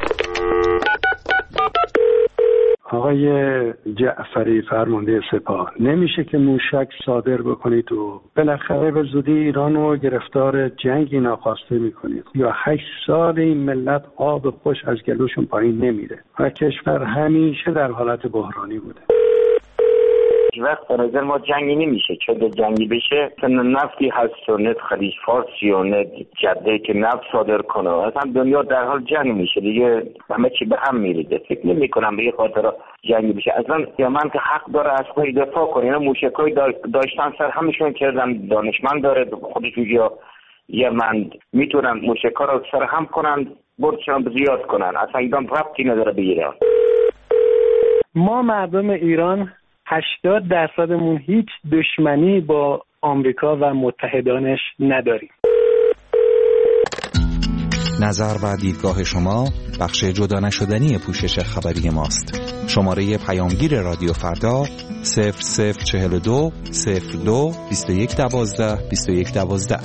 آقای جعفری فرمانده سپاه، نمیشه که موشک صادر بکنید و بالاخره به زودی ایران رو گرفتار جنگی ناخواسته میکنید. یا هشت سال این ملت آب خوش از گلوشون پایین نمیره و کشور همیشه در حالت بحرانی بوده. وقت به نظر ما جنگی نمیشه، چه جنگی بشه که نفتی هست و نه خلیج فارسی و نه جده که نفت صادر کنه، اصلا دنیا در حال جنگ میشه دیگه، همه چی به هم میریزه. فکر نمی کنم به یه خاطر جنگی بشه. اصلا یمن که حق داره از خودش دفاع کنه، اینا موشکای داشتن سر همشون کردن، دانشمند داره خودش یا یمن میتونن موشکا رو سر هم کنن، برچان زیاد کنن، اصلا ایران ربطی نداره به ایران. ما مردم ایران هشتاد درصدمون هیچ دشمنی با آمریکا و متحدانش نداریم. نظر و دیدگاه شما بخش جدا نشدنی پوشش خبری ماست. شماره پیامگیر رادیو فردا صفر صفر چهل و دو صفر دو بیست و یک دوازده بیست و یک دوازده.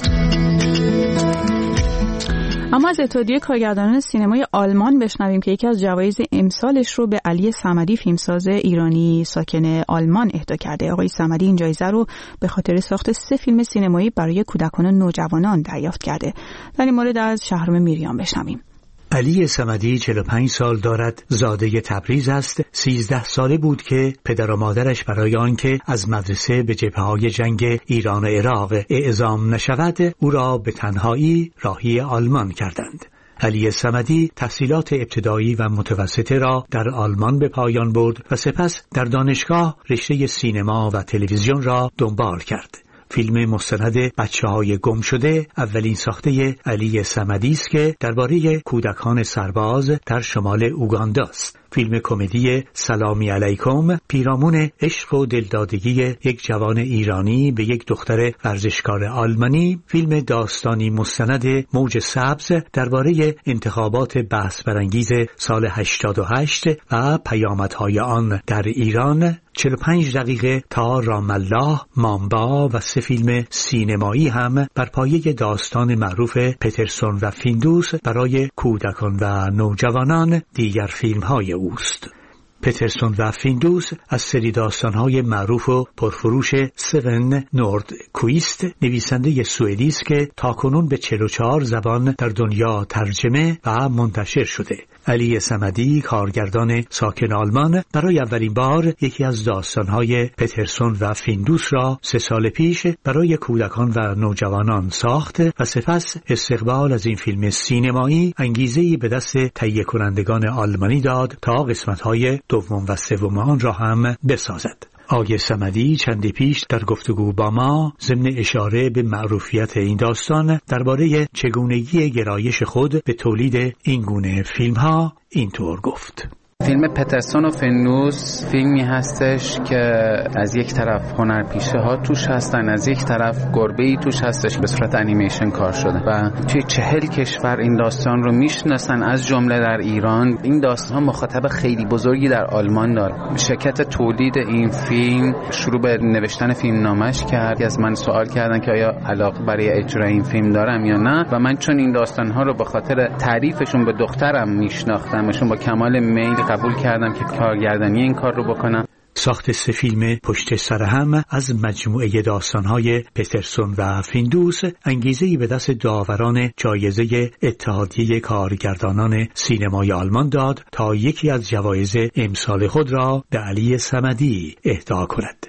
اما از اتحادیه کارگردانان سینمای آلمان بشنویم که یکی از جوایز امسالش رو به علی صمدی، فیلمساز ایرانی ساکن آلمان، اهدا کرده. آقای صمدی این جایزه رو به خاطر ساخت سه فیلم سینمایی برای کودکان و نوجوانان دریافت کرده. در این مورد از شهرام میریان بشنویم. علی صمدی چهل و پنج سال دارد، زاده تبریز است. سیزده ساله بود که پدر و مادرش برای آنکه از مدرسه به جبهه‌های جنگ ایران و عراق اعزام نشود، او را به تنهایی راهی آلمان کردند. علی صمدی تحصیلات ابتدایی و متوسطه را در آلمان به پایان برد و سپس در دانشگاه رشته سینما و تلویزیون را دنبال کرد. فیلم مستند بچه‌های گم شده اولین ساخته علی صمدی است که درباره کودکان سرباز در شمال اوگاندا است. فیلم کمدی سلامی علیکم پیرامون عشق و دلدادگی یک جوان ایرانی به یک دختر ورزشکار آلمانی، فیلم داستانی مستند موج سبز درباره انتخابات بحث برانگیز سال هشتاد و هشت و پیامدهای آن در ایران، چهل و پنج دقیقه تا رام الله، مامبا و سه فیلم سینمایی هم بر پایه داستان معروف پترسون و فیندوس برای کودکان و نوجوانان دیگر فیلم‌های اوست. پترسون و فیندوس از سری داستان‌های معروف و پرفروش سون نورد کویست، نویسنده سوئدی است که تاکنون به چهل و چهار زبان در دنیا ترجمه و منتشر شده. علی صمدی، کارگردان ساکن آلمان، برای اولین بار یکی از داستان‌های پترسون و فیندوس را سه سال پیش برای کودکان و نوجوانان ساخت و سپس استقبال از این فیلم سینمایی انگیزه‌ای به دست تهیه کنندگان آلمانی داد تا قسمت‌های دوم و سوم آن را هم بسازد. آقای صمدی چندی پیش در گفتگو با ما ضمن اشاره به معروفیت این داستان درباره چگونگی گرایش خود به تولید این گونه فیلم‌ها اینطور گفت: فیلم پترسون و فیندوس فیلمی هستش که از یک طرف هنرپیشه ها توش هستن، از یک طرف گربه‌ای توش هستش به صورت انیمیشن کار شده و توی چهل کشور این داستان رو میشناسن، از جمله در ایران. این داستان مخاطب خیلی بزرگی در آلمان داره. شرکت تولید این فیلم شروع به نوشتن فیلم نامش کرد. از من سوال کردن که آیا علاقه برای اجرای این فیلم دارم یا نه و من چون این داستان ها رو به خاطر تعریفشون به دخترم میشناختمشون با کمال میل قبول کردم که کارگردانی این کار رو بکنم. ساخت سه فیلم پشت سر هم از مجموعه داستان‌های پترسون و فیندوس انگیزه‌ای به دست داوران جایزه اتحادیه کارگردانان سینمای آلمان داد تا یکی از جوایز امسال خود را به علی صمدی اهدا کند.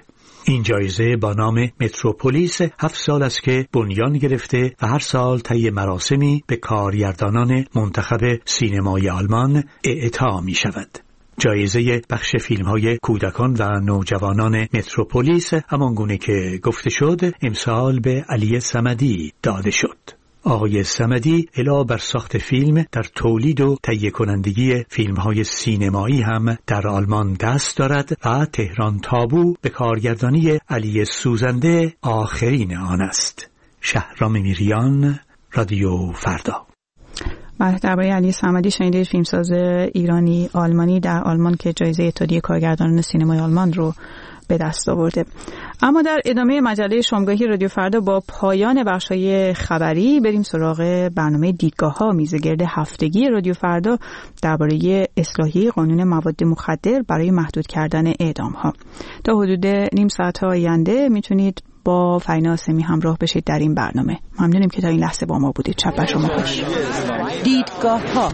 این جایزه با نام متروپولیس هفت سال است که بنیان گرفته و هر سال طی مراسمی به کارگردانان منتخب سینمای آلمان اعطا می شود. جایزه بخش فیلم‌های کودکان و نوجوانان متروپولیس همانگونه که گفته شد امسال به علی صمدی داده شد. آقای صمدی علاوه بر ساخت فیلم در تولید و تهیه کنندگی فیلم‌های سینمایی هم در آلمان دست دارد و تهران تابو به کارگردانی علی سوزنده آخرین آن است. شهرام میریان، رادیو فردا. بله، درباره علی صمدی شنیدید، فیلمساز ایرانی آلمانی در آلمان که جایزه اتحادیه کارگردانان سینمای آلمان رو به دست آورده. اما در ادامه مجله شامگاهی رادیو فردا با پایان بخش‌های خبری بریم سراغ برنامه دیدگاه‌ها، میزگرد هفتگی رادیو فردا درباره اصلاحیه قانون مواد مخدر برای محدود کردن اعدام‌ها. تا حدود نیم ساعت آینده میتونید با فرینا آسمی همراه بشید در این برنامه. ممنونیم که تا این لحظه با ما بودید. شب بر شما خوش. دیدگاه‌ها،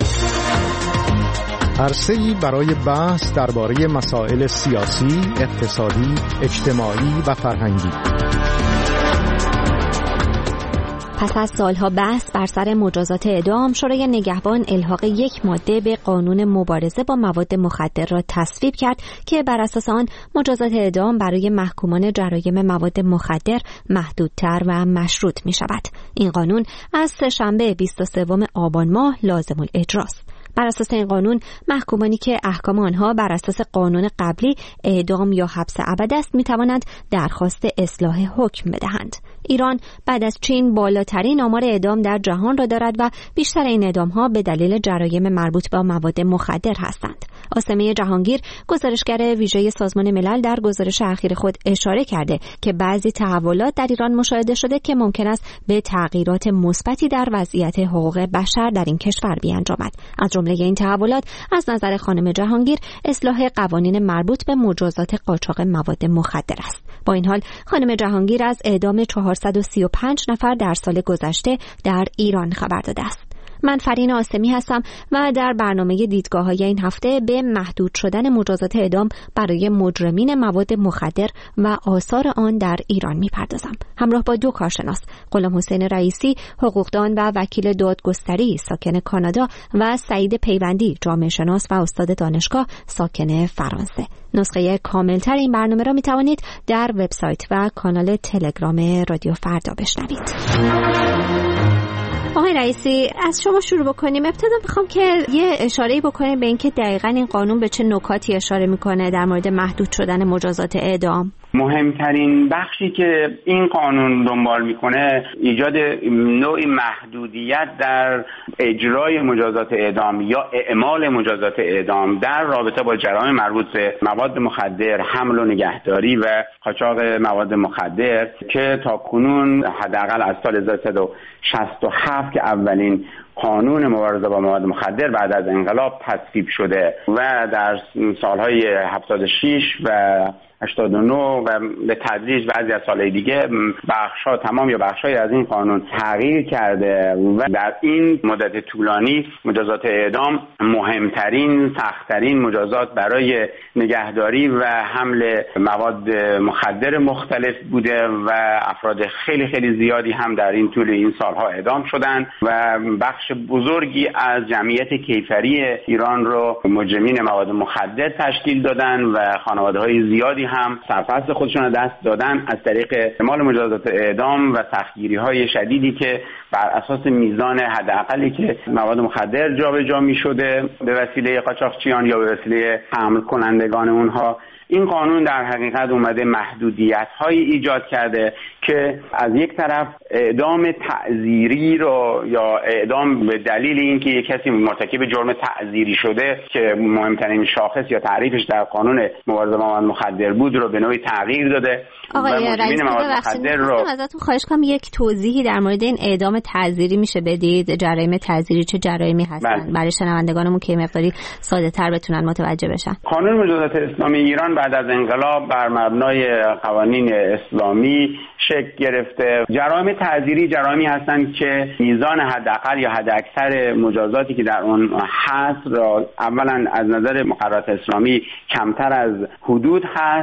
عرصه‌ای برای بحث درباره مسائل سیاسی، اقتصادی، اجتماعی و فرهنگی. پس از سالها بحث بر سر مجازات اعدام، شورای نگهبان الحاق یک ماده به قانون مبارزه با مواد مخدر را تصویب کرد که بر اساس آن مجازات اعدام برای محکومان جرایم مواد مخدر محدودتر و مشروط می شود. این قانون از سه‌شنبه بیست و سوم آبان ماه لازم الاجراست. بر اساس این قانون محکومانی که احکام آنها بر اساس قانون قبلی اعدام یا حبس ابد است می توانند درخواست اصلاح حکم بدهند. ایران بعد از چین بالاترین آمار اعدام در جهان را دارد و بیشتر این اعدام‌ها به دلیل جرایم مربوط به مواد مخدر هستند. آسمه جهانگیر، گزارشگر ویژه سازمان ملل، در گزارش اخیر خود اشاره کرده که بعضی تحولات در ایران مشاهده شده که ممکن است به تغییرات مثبتی در وضعیت حقوق بشر در این کشور بیانجامد. از جمله این تحولات از نظر خانم جهانگیر اصلاح قوانین مربوط به مجازات قاچاق مواد مخدر است. با این حال خانم جهانگیر از اعدام چهارصد و سی و پنج نفر در سال گذشته در ایران خبر داده است. من فرینا آسمی هستم و در برنامه دیدگاه‌های این هفته به محدود شدن مجازات اعدام برای مجرمین مواد مخدر و آثار آن در ایران می‌پردازم. همراه با دو کارشناس، غلام حسین رئیسی، حقوقدان و وکیل دادگستری ساکن کانادا، و سعید پیوندی، جامعه شناس و استاد دانشگاه ساکن فرانسه. نسخه کاملتر این برنامه را می‌توانید در وبسایت و کانال تلگرام رادیو فردا بشنوید. آقای رئیسی، از شما شروع بکنیم. ابتدا میخوام که یه اشاره‌ای بکنیم به اینکه دقیقاً این قانون به چه نکاتی اشاره میکنه در مورد محدود شدن مجازات اعدام. مهمترین بخشی که این قانون دنبال میکنه ایجاد نوعی محدودیت در اجرای مجازات اعدام یا اعمال مجازات اعدام در رابطه با جرایم مربوط به مواد مخدر، حمل و نگهداری و قاچاق مواد مخدر که تاکنون حداقل از سال هزار و سیصد و شصت و هفت که اولین قانون مبارزه با مواد مخدر بعد از انقلاب تصویب شده و در سالهای هفتاد و شش و هشتاد و نه و به تدریج بعضی از سالهای دیگه بخش‌ها تمام یا بخش‌های از این قانون تغییر کرده و در این مدت طولانی مجازات اعدام مهمترین، سخت‌ترین مجازات برای نگهداری و حمل مواد مخدر مختلف بوده و افراد خیلی خیلی زیادی هم در این طول این سالها اعدام شدند و بخش بزرگی از جمعیت کیفری ایران رو مجرمین مواد مخدر تشکیل دادن و خانواده‌های زیادی هم سرپرست خودشون رو دست دادن از طریق اعمال مجازات اعدام و سختگیری‌های شدیدی که بر اساس میزان حداقلی که مواد مخدر جابجا می‌شده به وسیله قاچاقچیان یا به وسیله حمل کنندگان اونها. این قانون در حقیقت اومده محدودیت‌هایی ایجاد کرده که از یک طرف اعدام تعزیری رو یا اعدام به دلیل اینکه یک کسی مرتکب جرم تعزیری شده که مهمترین شاخص یا تعریفش در قانون مبارزه با مواد مخدر بود رو به نوعی تغییر داده. آقای رئیس، ببخشید رو ازتون خواهش کنم یک توضیحی در مورد این اعدام تعزیری میشه بدید؟ جرایم تعزیری چه جرایمی هستن برای شنوندگانمون که مقداری ساده‌تر بتونن متوجه بشن؟ قانون مجازات اسلامی ایران بعد از انقلاب بر مبنای قوانین اسلامی شکل گرفته. جرایم تعزیری جرایمی هستند که میزان حداقل یا حداکثر مجازاتی که در اون هست را اولا از نظر مقررات اسلامی کمتر از حدود هست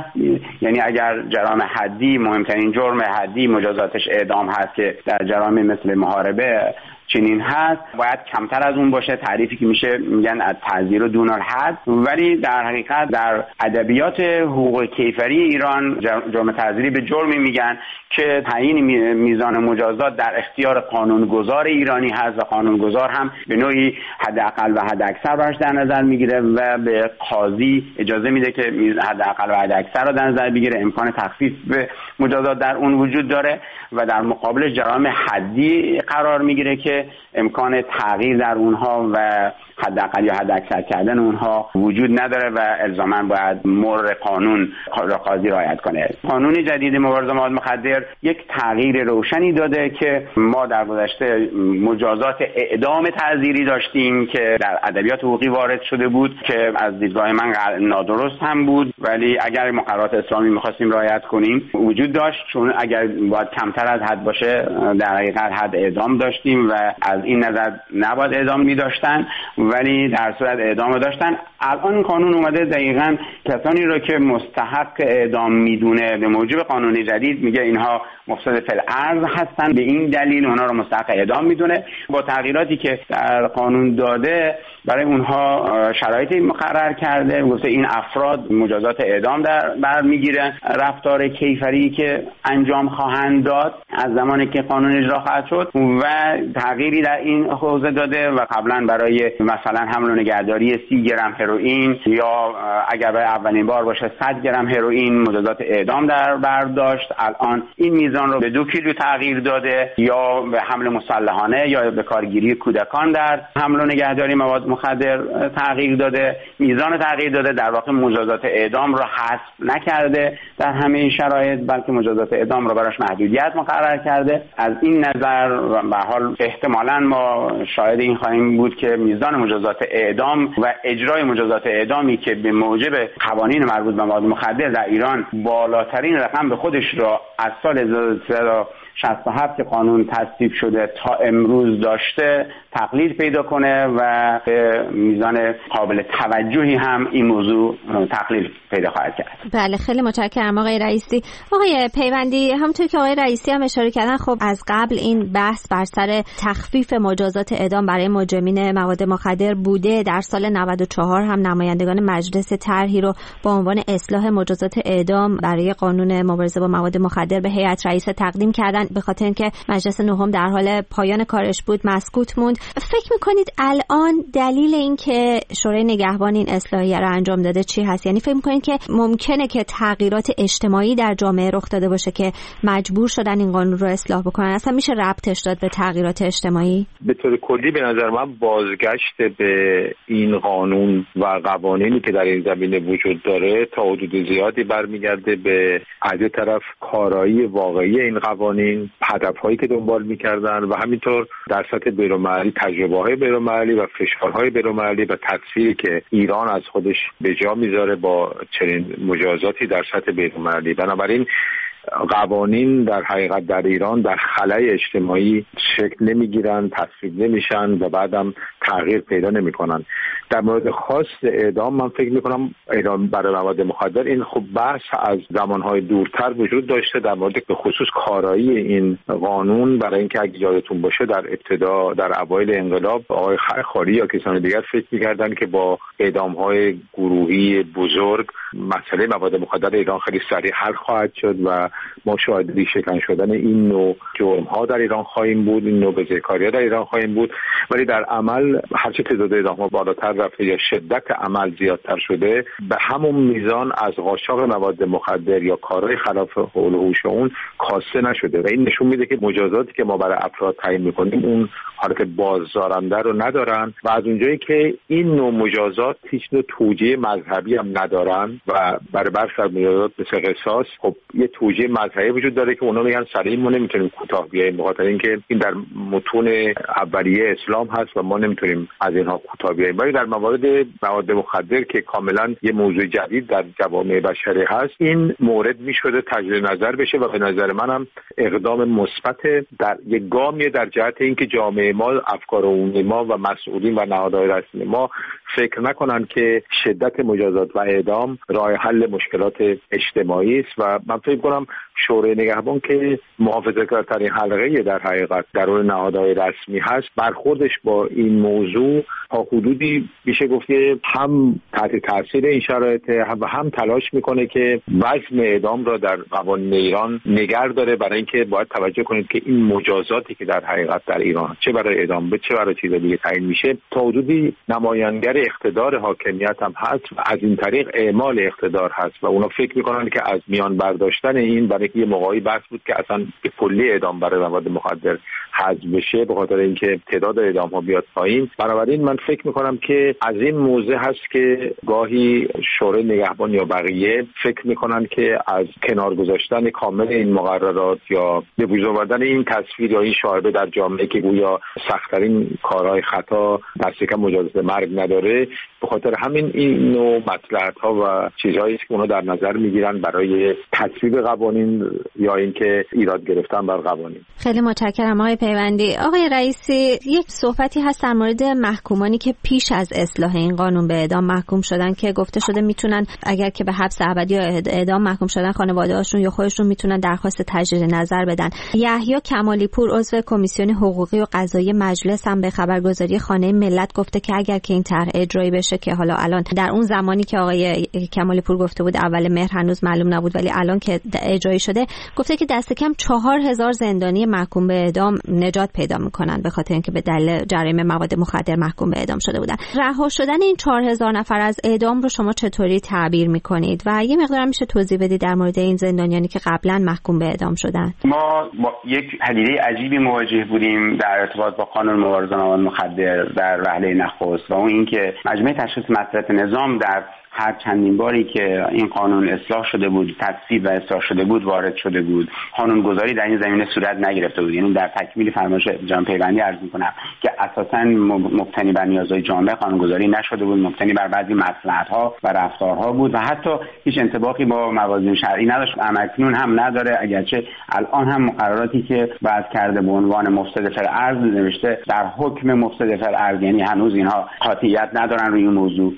هست، یعنی اگر جرائم حدی، مهمترین جرم حدی مجازاتش اعدام هست که در جرائم مثل محاربه چنین هست، باید کمتر از اون باشه. تعریفی که میشه میگن از تعزیر دون الحد، ولی در حقیقت در ادبیات حقوق کیفری ایران جرم تعزیری به جرمی میگن که تعیین میزان مجازات در اختیار قانونگذار ایرانی هست و قانونگذار هم به نوعی حداقل و حداکثر براش در نظر میگیره و به قاضی اجازه میده که حداقل و حداکثر رو در نظر بگیره. امکان تخفیف به مجازات در اون وجود داره و در مقابلش جرائم حدی قرار میگیره که امکان تغییر در اونها و حداقل یا حداکثر کردن اونها وجود نداره و الزاما باید مر قانون را قاضی رعایت کنه. قانون جدید مبارزه با مواد مخدر یک تغییر روشنی داده که ما در گذشته مجازات اعدام تعزیری داشتیم که در ادبیات حقوقی وارد شده بود که از دیدگاه من نادرست هم بود، ولی اگر مقررات اسلامی می‌خواستیم رعایت کنیم وجود داشت، چون اگر باید کمتر از حد باشه در حقیقت حد اعدام داشتیم و از این نظر نباید اعدام می‌داشتن، ولی در صورت اعدام داشتن. الان قانون اومده دقیقاً کسانی رو که مستحق اعدام میدونه به موجب قانون جدید میگه اینها مفسد فی الارض هستن، به این دلیل اونها رو مستحق اعدام میدونه. با تغییراتی که در قانون داده برای اونها شرایطی مقرر کرده، گفته این افراد مجازات اعدام در بر میگیره رفتار کیفری که انجام خواهند داد از زمانی که قانون اجرا خواهد شد، و تغییری در این حوزه داده و قبلا برای مثلا حمل و نگهداری سی گرم هروئین یا اگر برای اولین بار باشه صد گرم هروئین مجازات اعدام در بر داشت، الان این میزان رو به دو کیلو تغییر داده، یا به حمل مسلحانه یا به کارگیری کودکان در حمل و نگهداری مواد مخدر تغییر داده. میزان تغییر داده، در واقع مجازات اعدام رو حذف نکرده در همه این شرایط، بلکه مجازات اعدام رو براش محدودیت مقرر کرده. از این نظر به حال احتمالاً ما شاهد این خواهیم بود که میزان مجازات اعدام و اجرای مجازات اعدامی که به موجب قوانین مربوط به مواد مخدر در ایران بالاترین رقم به خودش را از سال هزار و سیصد و شصت و هفت که قانون تصویب شده تا امروز داشته تقلیل پیدا کنه و به میزان قابل توجهی هم این موضوع تقلیل پیدا خواهد کرد. بله، خیلی متشکرم آقای رئیسی. آقای پیوندی، همونطور که آقای رئیسی هم اشاره کردن، خب از قبل این بحث بر سر تخفیف مجازات اعدام برای مجرمین مواد مخدر بوده. در سال نود و چهار هم نمایندگان مجلس طرحی رو با عنوان اصلاح مجازات اعدام برای قانون مبارزه با مواد مخدر به هیئت رئیسه تقدیم کردن. به خاطر اینکه مجلس نهم در حال پایان کارش بود مسکوت موند. فکر میکنید الان دلیل این که شورای نگهبان این اصلاحیه رو انجام داده چی هست؟ یعنی فکر میکنید که ممکنه که تغییرات اجتماعی در جامعه رخ داده باشه که مجبور شدن این قانون رو اصلاح بکنن؟ اصلا میشه ربطش داد به تغییرات اجتماعی؟ به طور کلی به نظر من بازگشت به این قانون و قوانینی که در این زمینه وجود داره تا حدود زیادی برمیگرده به از یک طرف کارایی واقعی این قوانین، هدفهایی که دنبال میکردن و همینطور در سطح بین‌المللی تجربه‌های بین‌المللی و فشارهای بین‌المللی و تصویری که ایران از خودش به جا میذاره با چنین مجازاتی در سطح بین‌المللی. بنابراین قوانین در حقیقت در ایران در خلأ اجتماعی شکل نمیگیرن، تصویب نمیشن و بعدم تغییر پیدا نمیکنن. در مورد خاص اعدام من فکر میکنم اعدام برای مواد مخدر این خب بحث از زمانهای دورتر وجود داشته در مورد به خصوص کارایی این قانون، برای اینکه اگه یادتون باشه در ابتدا در اوایل انقلاب آقای خیرخواری یا کسان دیگر فکر میکردن که با اعدامهای گروهی بزرگ مسئله مواد مخدر ایران خیلی سریع حل خواهد شد و ما شاهد ریشه‌کن شدن این نوع جرم‌ها در ایران خواهیم بود، این نوع بزهکاری‌ها در ایران خواهیم بود. ولی در عمل هرچه تعداد اعدام‌ها بالاتر رفته یا شدت عمل زیادتر شده، به همون میزان از قاچاق مواد مخدر یا کارهای خلاف حول و هوش اون کاسته نشده و این نشون میده که مجازاتی که ما برای افراد تعیین می‌کنیم اون حالت بازدارنده رو ندارن و از اونجایی که این نوع مجازات هیچ نوع توجیه مذهبی هم ندارن و برای برخی از مجازات مثل قصاص خب یه توجیه گروهی مذهبی وجود داره که اونا میگن سریع ما نمیتونیم کوتاه بیاییم، بخاطر اینکه این در متون اولیه اسلام هست و ما نمیتونیم از اینها کوتاه بیاییم. ولی در موارد مواد مخدر که کاملا یه موضوع جدید در جوامع بشری هست، این مورد میشده تجدید نظر بشه و به نظر منم اقدام مثبت در یک گامی در جهت اینکه جامعه ما، افکار عمومی ما و مسئولین و نهادهای رسمی ما فکر نکنن که شدت مجازات و اعدام راه حل مشکلات اجتماعی است. و من فکر کنم شورای نگهبان که محافظه‌کارترین حلقه در حقیقت درون نهادهای رسمی هست، برخوردش با این موضوع تا حدودی میشه گفت هم تحت تاثیر این شرایط و هم تلاش میکنه که وزن اعدام را در قوانین ایران نگه داره، برای اینکه باید توجه کنید که این مجازاتی که در حقیقت در ایران چه برای اعدام به چه برای چیز دیگه تعیین میشه تا حدودی نمایانگر اقتدار حاکمیت هم هست و از این طریق اعمال اقتدار هست و اونا فکر میکنن که از میان برداشتن این برای یه موقعی بحث بود که اصلا به کلی اعدام برای مواد مخدر حذف بشه به خاطر اینکه تعداد اعدام ها بیاد پایین. بنابراین من فکر میکنم که از این موضوع هست که گاهی شورای نگهبان یا بقیه فکر میکنن که از کنار گذاشتن کامل این مقررات یا به وجود آوردن این تصویر یا این شایبه در جامعه که گویا سخت‌ترین کارهای خطا دست کم مجازات مرگ نداره، به خاطر همین این نوع مصلحت‌ها و چیزهایی است که اونا در نظر میگیرن برای تصویب قوانین یا اینکه ایراد گرفتن بر قوانین. خیلی متشکرم آقای پیوندی. آقای رئیسی، یک صحبتی هست در مورد محکومانی که پیش از اصلاح این قانون به اعدام محکوم شدن که گفته شده میتونن اگر که به حبس ابدی یا اعدام محکوم شدن خانواده‌هاشون یا خودشون میتونن درخواست تجدید نظر بدن. یحیی کمالی پور عضو کمیسیون حقوقی و قضایی مجلس هم به خبرگزاری خانه ملت گفته که اگر که این طرح اجرایی بشه که حالا الان در اون زمانی که آقای کمالی پور گفته بود اول مهر هنوز معلوم نبود ولی الان که اجرایی شده گفته که دست کم چهار هزار زندانی محکوم به اعدام نجات پیدا میکنن به خاطر اینکه به دلیل جرایم مواد مخدر محکوم به اعدام شده بودن. رها شدن این چهار هزار نفر از اعدام رو شما چطوری تعبیر میکنید و یه مقدار میشه توضیح بدید در مورد این زندانیانی که قبلا محکوم به اعدام شدن؟ ما با یک پدیده عجیبی مواجه بودیم در ارتباط با قانون مبارزه با مواد مخدر در وهله نخست و اون اینکه مجمع تشخیص مصرف نظام در هر چندین باری که این قانون اصلاح شده بود، تصویب و اصلاح شده بود، وارد شده بود، قانونگذاری در این زمینه صورت نگرفته بود. یعنی در تکمیل فرمایش جناب پیوندی عرض می‌کنم که اساساً مبتنی بر نیازهای جامعه قانونگذاری نشده بود، مبتنی بر بعضی مصلحت‌ها و رفتارها بود و حتی هیچ انطباقی با موازین شرعی نداشت. اکنون هم نداره، اگرچه الان هم مقرراتی که وضع کرده به عنوان مفسد فی الارض نوشته در حکم مفسد فی الارض، یعنی هنوز اینها قاطعیت ندارن روی این موضوع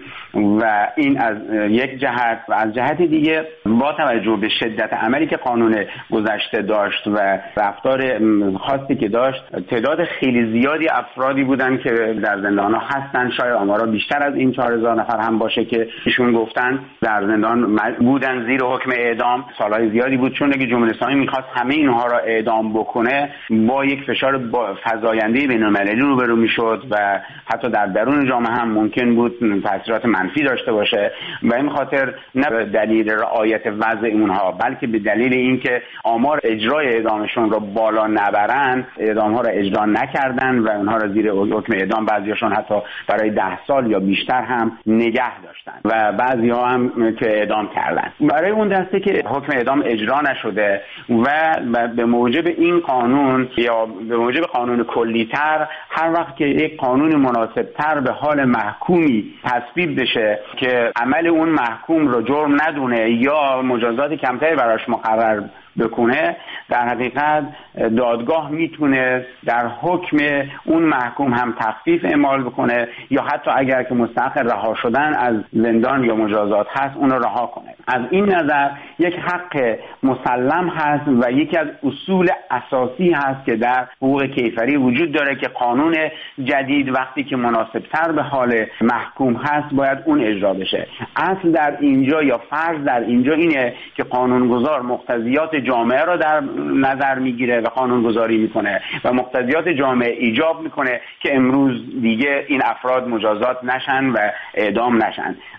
و این از یک جهت و از جهت دیگه با توجه به شدت عملی که قانون گذشته داشت و رفتار خاصی که داشت، تعداد خیلی زیادی افرادی بودن که در زندان‌ها هستن، شاید آمارا بیشتر از این چهار هزار نفر هم باشه که ایشون گفتن در زندان بودن زیر حکم اعدام. سالهای زیادی بود چون اگه جمهوری اسلامی می‌خواست همه اینها را اعدام بکنه با یک فشار فزاینده بین‌المللی روبرو می‌شد و حتی در درون جامعه هم ممکن بود تاثیرات منفی داشته باشه و این خاطر نه به دلیل رعایت وضع اونها بلکه به دلیل اینکه آمار اجرای اعدامشون رو بالا نبرن، اعدام ها رو اجرا نکردن و اونها رو زیر حکم اعدام بعضیاشون حتی برای ده سال یا بیشتر هم نگه داشتن و بعضی ها هم که اعدام کردن. برای اون دسته که حکم اعدام اجرا نشده و به موجب این قانون یا به موجب قانون کلی‌تر هر وقت که یک قانون مناسب‌تر به حال محکومی تصویب بشه که عمل اون محکوم رو جرم ندونه یا مجازات کمتری براش مقرر بکنه، در حقیقت دادگاه میتونه در حکم اون محکوم هم تخفیف اعمال بکنه یا حتی اگر که مستحق رها شدن از زندان یا مجازات هست اون رو رها کنه. از این نظر یک حق مسلم هست و یکی از اصول اساسی هست که در حقوق کیفری وجود داره که قانون جدید وقتی که مناسبتر به حال محکوم هست باید اون اجرا بشه. اصل در اینجا یا فرض در اینجا اینه که قانونگذار مقتضیات جامعه را در نظر میگیره و قانون گذاری میکنه و مقتضیات جامعه ایجاب میکنه که امروز دیگه این افراد مجازات نشن و اعدام نشن.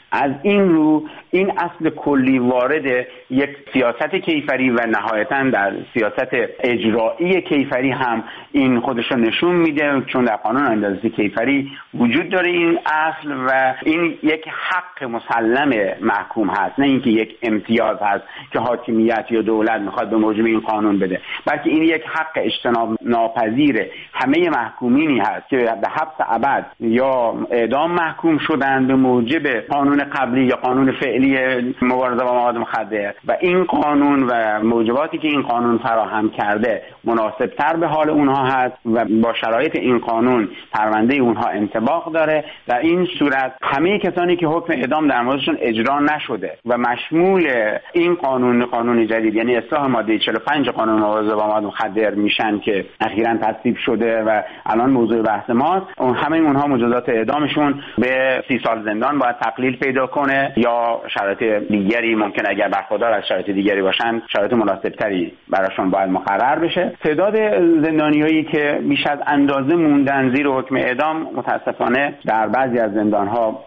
از این رو این اصل کلی وارد یک سیاست کیفری و نهایتاً در سیاست اجرایی کیفری هم این خودش رو نشون میده، چون در قانون اندازه‌گیری کیفری وجود داره این اصل و این یک حق مسلم محکوم هست، نه اینکه یک امتیاز هست که حاکمیت یا دولت میخواد به موجب این قانون بده، بلکه این یک حق اجتناب ناپذیر همه محکومینی هست که به حبس ابد یا اعدام محکوم شدن به موجب قانون قبلی یا قانون فعلی مبارزه با مواد مخدر و این قانون و موجباتی که این قانون فراهم کرده مناسب تر به حال اونها هست و با شرایط این قانون پرونده اونها انطباق داره. در این صورت همه کسانی که حکم اعدام در موردشون اجرا نشده و مشمول این قانون قانون جدید یعنی اصلاح ماده چهل و پنج قانون مبارزه با مواد مخدر میشن که اخیراً تصویب شده و الان موضوع بحث ماست، همه اونها مجازات اعدامشون به سی سال زندان باید تقلیل پیدا کنه یا شرایط دیگری ممکن اگر برخوردار از شرایط دیگری باشن شرایط مناسبتری براشون باید مقرر بشه. تعداد زندانیایی که بیش از اندازه موندن زیر حکم اعدام متاسفانه در بعضی از زندان‌ها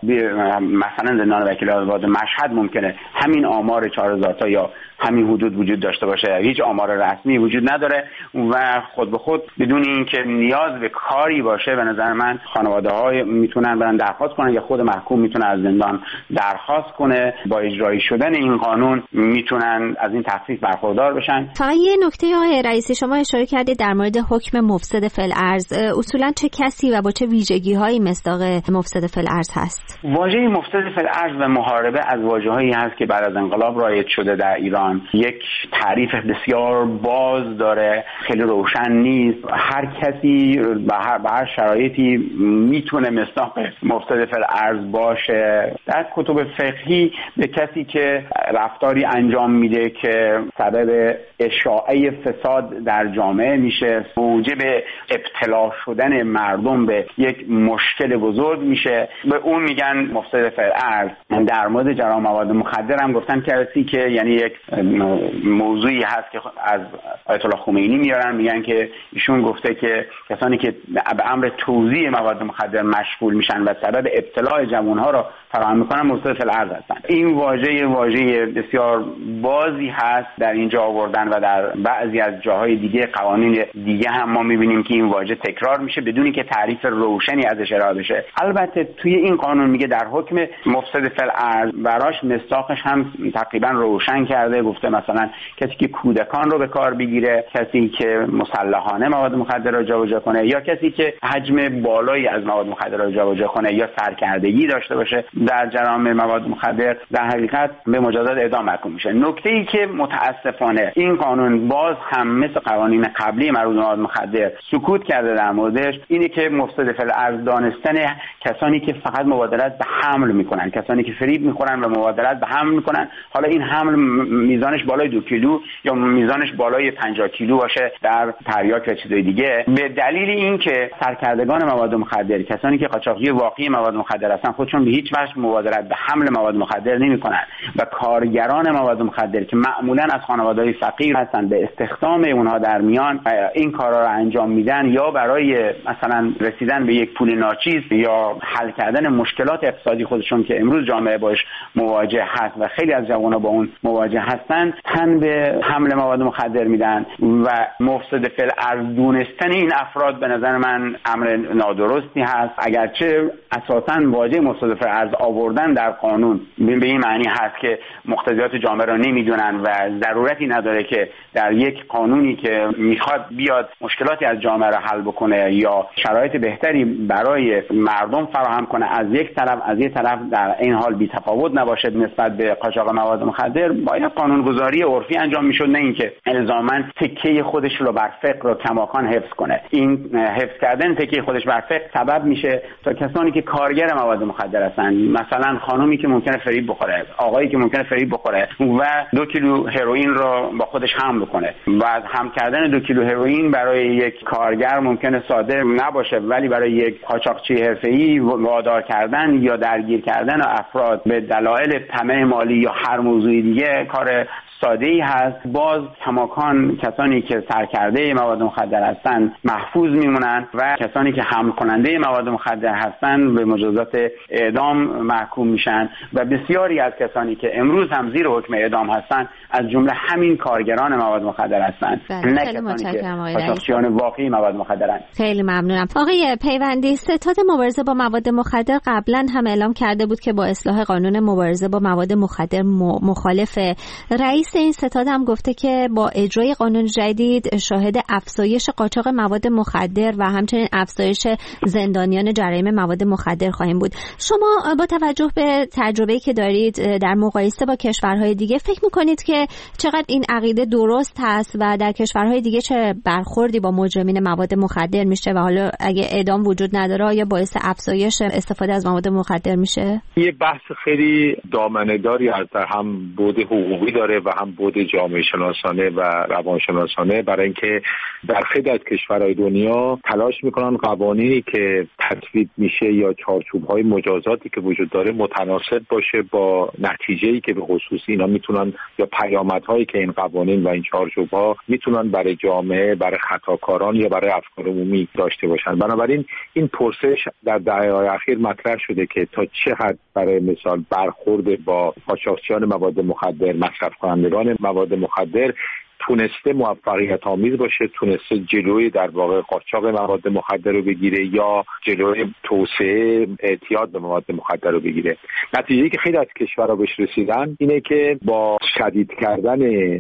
مثلا زندان وکیل آزاد مشهد ممکنه همین آمار چهار هزار تا یا همین حدود وجود داشته باشه، هیچ آمار رسمی وجود نداره و خود به خود بدون اینکه نیاز به کاری باشه به نظر من خانواده‌ها میتونن برن درخواست کنن یا خود محکوم میتونه از زندان درخواست کنه. با اجرایی شدن این قانون میتونن از این تخفیف برخوردار بشن. فقط یه نکته آقای رئیسی شما اشاره کردید در مورد حکم مفسد فی‌الارض، اصولا چه کسی و با چه ویژگی‌هایی مصداق مفسد فی‌الارض هست؟ واژه مفسد فی‌الارض و محاربه از واژه‌هایی هست که بعد از انقلاب رایج شده در ایران. یک تعریف بسیار باز داره، خیلی روشن نیست. هر کسی به هر, به هر شرایطی میتونه مصداق مفسد فی‌الارض باشه. در کتب فقهی به کسی که رفتاری انجام میده که سبب اشاعه فساد در جامعه میشه، موجب ابتلا شدن مردم به یک مشکل بزرگ میشه، به اون میگن مفسد فی‌الارض. در مورد جرائم مواد مخدر هم گفتن کسی که یعنی یک موضوعی هست که از آیت الله خمینی میارن، میگن که ایشون گفته که کسانی که به امر توزیع مواد مخدر مشغول میشن و سبب ابتلاع جوانها را فراهم میکنن مفسد فی‌الارض هستن. این واژه واژه بسیار بازی هست در اینجا آوردن و در بعضی از جاهای دیگه قوانین دیگه هم ما میبینیم که این واژه تکرار میشه بدون که تعریف روشنی ازش ارائه بشه. البته توی این قانون میگه در حکم مفسد فی‌الارض براش مصداقش هم تقریبا روشن کرده، گفته مثلا کسی که کودکان رو به کار بگیره، کسی که مسلحانه مواد مخدر رو جابجا کنه یا کسی که حجم بالایی از مواد مخدر رو جابجا کنه یا سرکردگی داشته باشه در جرائم مواد مخدر در حقیقت به مجازات اعدام محکوم میشه. نکته‌ای که متاسفانه این قانون باز هم مثل قوانین قبلی مربوط به مواد مخدر سکوت کرده در موردش اینه که مفسد فی‌الارض دانستن کسانی که فقط مبادرت به حمل میکنن، کسانی که فریب میخورن و مبادرت به حمل میکنن، حالا این حمل میزانش بالای دو کیلو یا میزانش بالای پنجاه کیلو باشه در تریاک و چیزای دیگه، به دلیل اینکه سرکردگان مواد مخدر، کسانی که قاچاقچی واقعی مواد مخدر هستن، خودشون به هیچ وجه مبادرت به حمل مواد مخدر نمیکنن و کارگران مواد مخدر که معمولا از خانواده‌های فقیر هستن به استخدام اونها در میان این کارا رو انجام میدن یا برای مثلا رسیدن به یک پول ناچیز یا حل کردن مشکلات اقتصادی خودشون که امروز جامعه باش مواجه هست و خیلی از جوان‌ها با اون مواجه هستن تن به حمل مواد مخدر میدن و مفسد فی‌الارض دونستن این افراد به نظر من امر نادرستی هست. اگرچه اساساً واژه مفسد فی‌الارض آوردن در قانون به این معنی هست که مقتضیات جامعه را نمیدونن و ضرورتی نداره که در یک قانونی که میخواد بیاد مشکلاتی از جامعه را حل بکنه یا شرایط بهتری برای مردم فراهم کنه از یک طرف، از یک طرف در این حال بی‌تفاوت نباشه نسبت به قاچاق مواد مخدر، باید قانونگذاری عرفی انجام میشد، نه اینکه الزاماً تکیه خودش رو بر فقه رو کماکان حفظ کنه. این حفظ کردن تکیه خودش بر فقه سبب میشه تا کسانی که کارگر مواد مخدر هستن، مثلا خانومی که ممکنه فریب بخوره، آقایی که ممکنه فریب بخوره و دو کیلو هروئین رو با خودش حمل کنه و هم کردن دو کیلو هروئین برای یک کارگر ممکنه ساده نباشه، ولی برای یک قاچاقچی حرفه‌ای وادار کردن یا درگیر کردن افراد به دلایل طمع مالی یا هر موضوعی دیگه کار ساده‌ای هست. باز کماکان کسانی که سرکرده مواد مخدر هستند محفوظ میمونن و کسانی که حمل کننده مواد مخدر هستند به مجازات اعدام محکوم میشن و بسیاری از کسانی که امروز هم زیر حکم اعدام هستند از جمله همین کارگران مواد مخدر هستند، نه کسانی که قاچاقچیان واقعی مواد مخدرند. خیلی ممنونم. آقای پیوندی، ستاد مبارزه با مواد مخدر قبلا هم اعلام کرده بود که با اصلاح قانون مبارزه با مواد مخدر مخالفه. رئیس این ستاد هم گفته که با اجرای قانون جدید شاهد افزایش قاچاق مواد مخدر و همچنین افزایش زندانیان جرایم مواد مخدر خواهیم بود. شما با توجه به تجربه‌ای که دارید در مقایسه با کشورهای دیگه فکر می‌کنید که چقدر این عقیده درست هست و در کشورهای دیگه چه برخوردی با مجرمین مواد مخدر میشه و حالا اگه اعدام وجود نداره یا باعث افزایش استفاده از مواد مخدر میشه؟ یه بحث خیلی دامنه‌داری از در هم بود حقوقی داره و هم بود جامعه شناسانه و روانشناسانه، برای اینکه در خیلی از کشورهای دنیا تلاش میکنن قوانینی که تصویب میشه یا چارچوب‌های مجازاتی که وجود داره متناسب باشه با نتیجه‌ای که به خصوص اینا میتونن یا پیامدهایی که این قوانین و این چارچوب‌ها میتونن برای جامعه، برای خطاکاران یا برای افکار عمومی داشته باشن. بنابراین این پرسش در دهه‌های اخیر مطرح شده که تا چه حد برای مثال برخورد با قاچاقچیان مواد مخدر، مصرف کنندگان مواد مخدر تونسته موفقیت آمیز باشه، تونسته جلوی در واقع قاچاق مواد مخدر رو بگیره یا جلوی توسعه اعتیاد به مواد مخدر رو بگیره. نتیجه‌ای که خیلی از کشورها بهش رسیدن اینه که با شدید کردن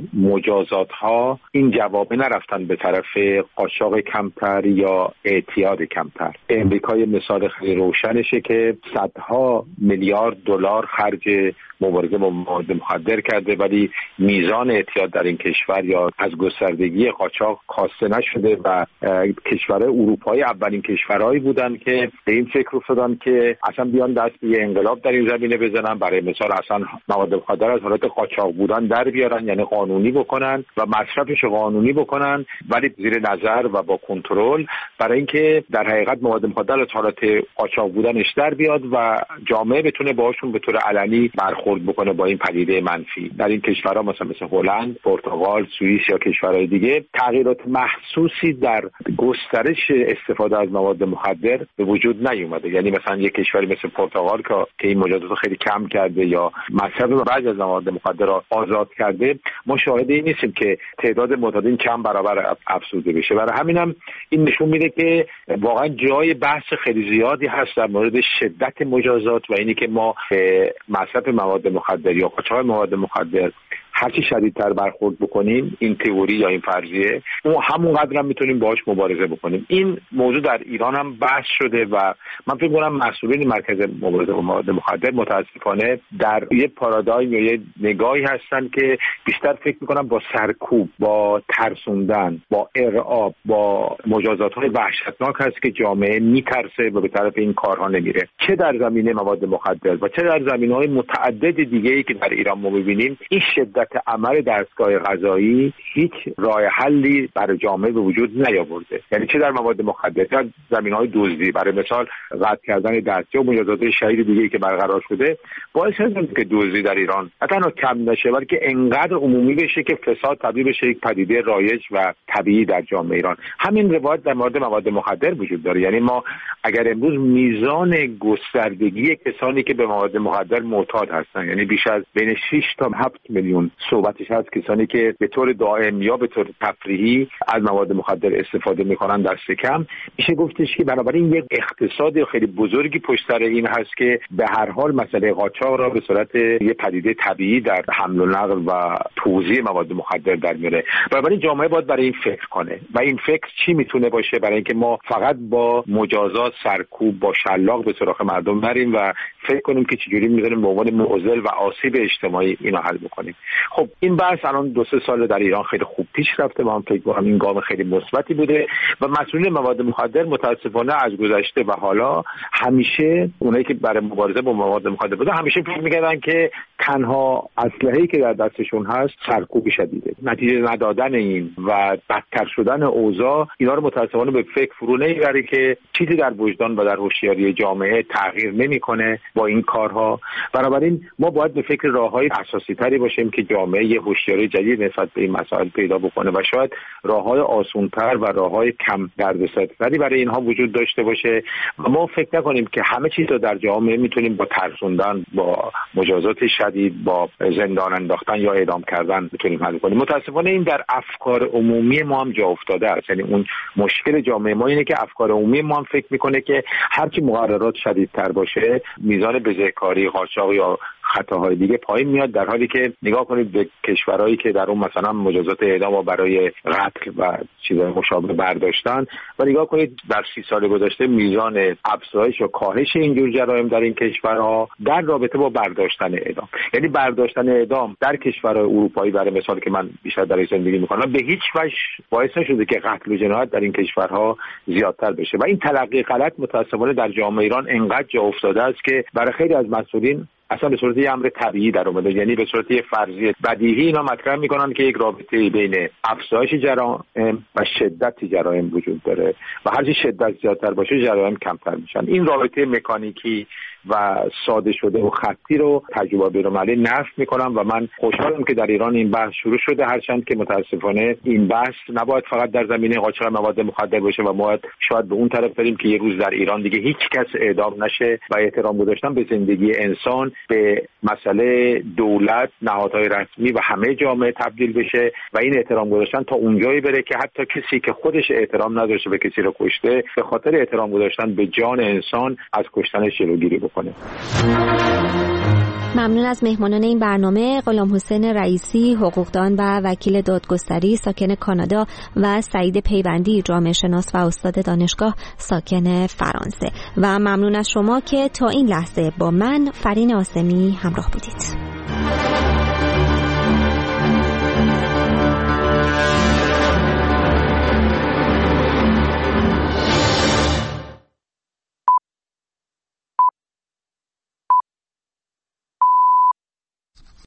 مجازات ها این جواب نرفتن به طرف قاچاق کمتر یا اعتیاد کمتر. امریکا مثال خیلی روشنشه که صدها میلیارد دلار خرج مبارزه با مواد مخدر کرده ولی میزان اعتیاد در این کشور یا از گستردگی قاچاق کاسته نشده و کشورهای اروپایی اولین کشورهایی بودن که به این فکر افتادن که اصلا بیان دست به انقلاب در این زمینه بزنن، برای مثال اصلا مواد مخدر از حالت قاچاق بودن در بیارن، یعنی قانونی بکنن و مصرفش قانونی بکنن ولی زیر نظر و با کنترل، برای اینکه در حقیقت مواد مخدر از حالت قاچاق بودنش در بیاد و جامعه بتونه باهاشون به طور علنی برخورد بکنه با این پدیده منفی. در این کشورها مثلا مثل هلند، پرتغال، سوئیس یا کشورهای دیگه تغییرات محسوسی در گسترش استفاده از مواد مخدر به وجود نیومده. یعنی مثلا یک کشوری مثل پرتغال که این مجازات خیلی کم کرده یا مصرف بعضی از مواد مخدر را آزاد کرده، ما شاهد این نیستیم که تعداد معتادین کم برابر افزوده بشه. برای همینم این نشون میده که واقعا جای بحث خیلی زیادی هست در مورد شدت مجازات و اینی که ما مصرف مواد مخدر یا قاچاق مواد مخدر هرچی شدیدتر برخورد بکنیم، این تئوری یا این فرضیه، ما همونقدر هم میتونیم باهاش مبارزه بکنیم. این موضوع در ایران هم بحث شده و من فکر می‌کنم مسئولین مرکز مبارزه با مواد مخدر متاسفانه در یه پارادایم یا یه نگاهی هستن که بیشتر فکر می‌کنم با سرکوب، با ترسوندن، با ارعاب، با مجازات‌های وحشتناک هست که جامعه میترسه و به طرف این کارها نمیره. چه در زمینه مواد مخدر و چه در زمینه‌های متعدد دیگه‌ای که در ایران ما می‌بینیم، این شدت عمل دستگاه قضایی هیچ راه حلی برای جامعه به وجود نیاورده. یعنی چه در مواد مخدر، در زمینه‌های دزدی، برای مثال قطع کردن دست یا مجازات شدید دیگه‌ای که برقرار شده، باعث شده که دزدی در ایران نه تنها کم نشه بلکه انقدر عمومی بشه که فساد تبدیل بشه یک پدیده رایج و طبیعی در جامعه ایران. همین روایت در مورد مواد مخدر وجود داره. یعنی ما اگر امروز میزان گستردگی کسانی که به مواد مخدر معتاد هستن، یعنی بیش از بین شش تا هفت میلیون صحبتش هست کسانی که به طور دائم یا به طور تفریحی از مواد مخدر استفاده میکنن، دست کم میشه گفتش که بنابراین یک اقتصاد خیلی بزرگی پشت سر این هست که به هر حال مسئله قاچاق را به صورت یک پدیده طبیعی در حمل و نقل و توزیع مواد مخدر در میاره. بنابراین جامعه باید برای این فکر کنه و این فکر چی میتونه باشه؟ برای اینکه ما فقط با مجازات، سرکوب، با شلاق به سراغ مردم نریم و فکر کنیم که چجوری میتونیم به عنوان معضل و آسیب اجتماعی اینو حل بکنیم. خب این بحث الان دو سه سال در ایران خیلی خوب پیش رفته و من فکر می‌کنم این گام خیلی مثبتی بوده و مسئولین مواد مخدر متاسفانه از گذشته و حالا همیشه اونایی که برای مبارزه با مواد مخدر بودن همیشه فکر می‌کردن که تنها اسلحه‌ای که در دستشون هست سرکوب شدیده. نتیجه ندادن این و بدتر شدن اوضاع اینا رو متأسفانه به فکر فرو نمیبره که چیزی در وجدان و در هوشیاری جامعه تغییر نمیکنه با این کارها. بنابراین ما باید به فکر راههای اساسی تری باشیم که جامعه یه هوشیاری جدید نسبت به این مسائل پیدا بکنه و شاید راههای آسان‌تر و راههای کم دردسرتری برای اینها وجود داشته باشه و ما فکر نکنیم که همه چیز رو در جامعه میتونیم با ترسوندن، با مجازات شدید، با زندان انداختن یا اعدام کردن بتونیم حل کنیم. متاسفانه این در افکار عمومی ما هم جا افتاده است. یعنی اون مشکل جامعه ما اینه که افکار عمومی ما هم فکر میکنه که هر چی مقررات شدیدتر باشه میزان بزهکاری، قاچاق یا خطاهای دیگه پایین میاد، در حالی که نگاه کنید به کشورهایی که در اون مثلا مجازات اعدام برای قتل و چیزهای مشابه برداشتن و نگاه کنید در سی سال گذشته میزان افزایش و کاهش اینجور جرایم در این کشورها در رابطه با برداشتن اعدام. یعنی برداشتن اعدام در کشورهای اروپایی برای مثال که من بیشتر در زندگی میکنم به هیچ وجه باعث نشده که قتل و جنایت در این کشورها زیادتر بشه و این تلقی غلط متأسفانه در جامعه ایران انقدر جا افتاده است که برای خیلی از مسئولین اصلا به صورت یه امر طبیعی در اومده، یعنی به صورت یه فرضیه بدیهی اینا مطرح میکنن که یک رابطه بین افزایش جرایم و شدت جرایم وجود داره و هر چی شدت زیادتر باشه جرایم کمتر میشن. این رابطه مکانیکی و ساده شده و خطی رو تجربه بین‌المللی نفی میکنم و من خوشحالم که در ایران این بحث شروع شده، هرچند که متاسفانه این بحث نباید فقط در زمینه قاچاق مواد مخدر باشه و ما شاید به اون طرف بریم که یه روز در ایران دیگه هیچ کس اعدام نشه و احترام گذاشتن به زندگی انسان به مسئله دولت، نهادهای رسمی و همه جامعه تبدیل بشه و این احترام گذاشتن تا اونجایی بره که حتی کسی که خودش احترام نداشته به کسی رو کشته به خاطر احترام گذاشتن به جان انسان از کشتنش جلوگیری بکنه. ممنون از مهمانان این برنامه، غلام حسین رئیسی، حقوقدان و وکیل دادگستری ساکن کانادا و سعید پیوندی، جامعه شناس و استاد دانشگاه ساکن فرانسه. و ممنون از شما که تا این لحظه با من فرین آسمی همراه بودید.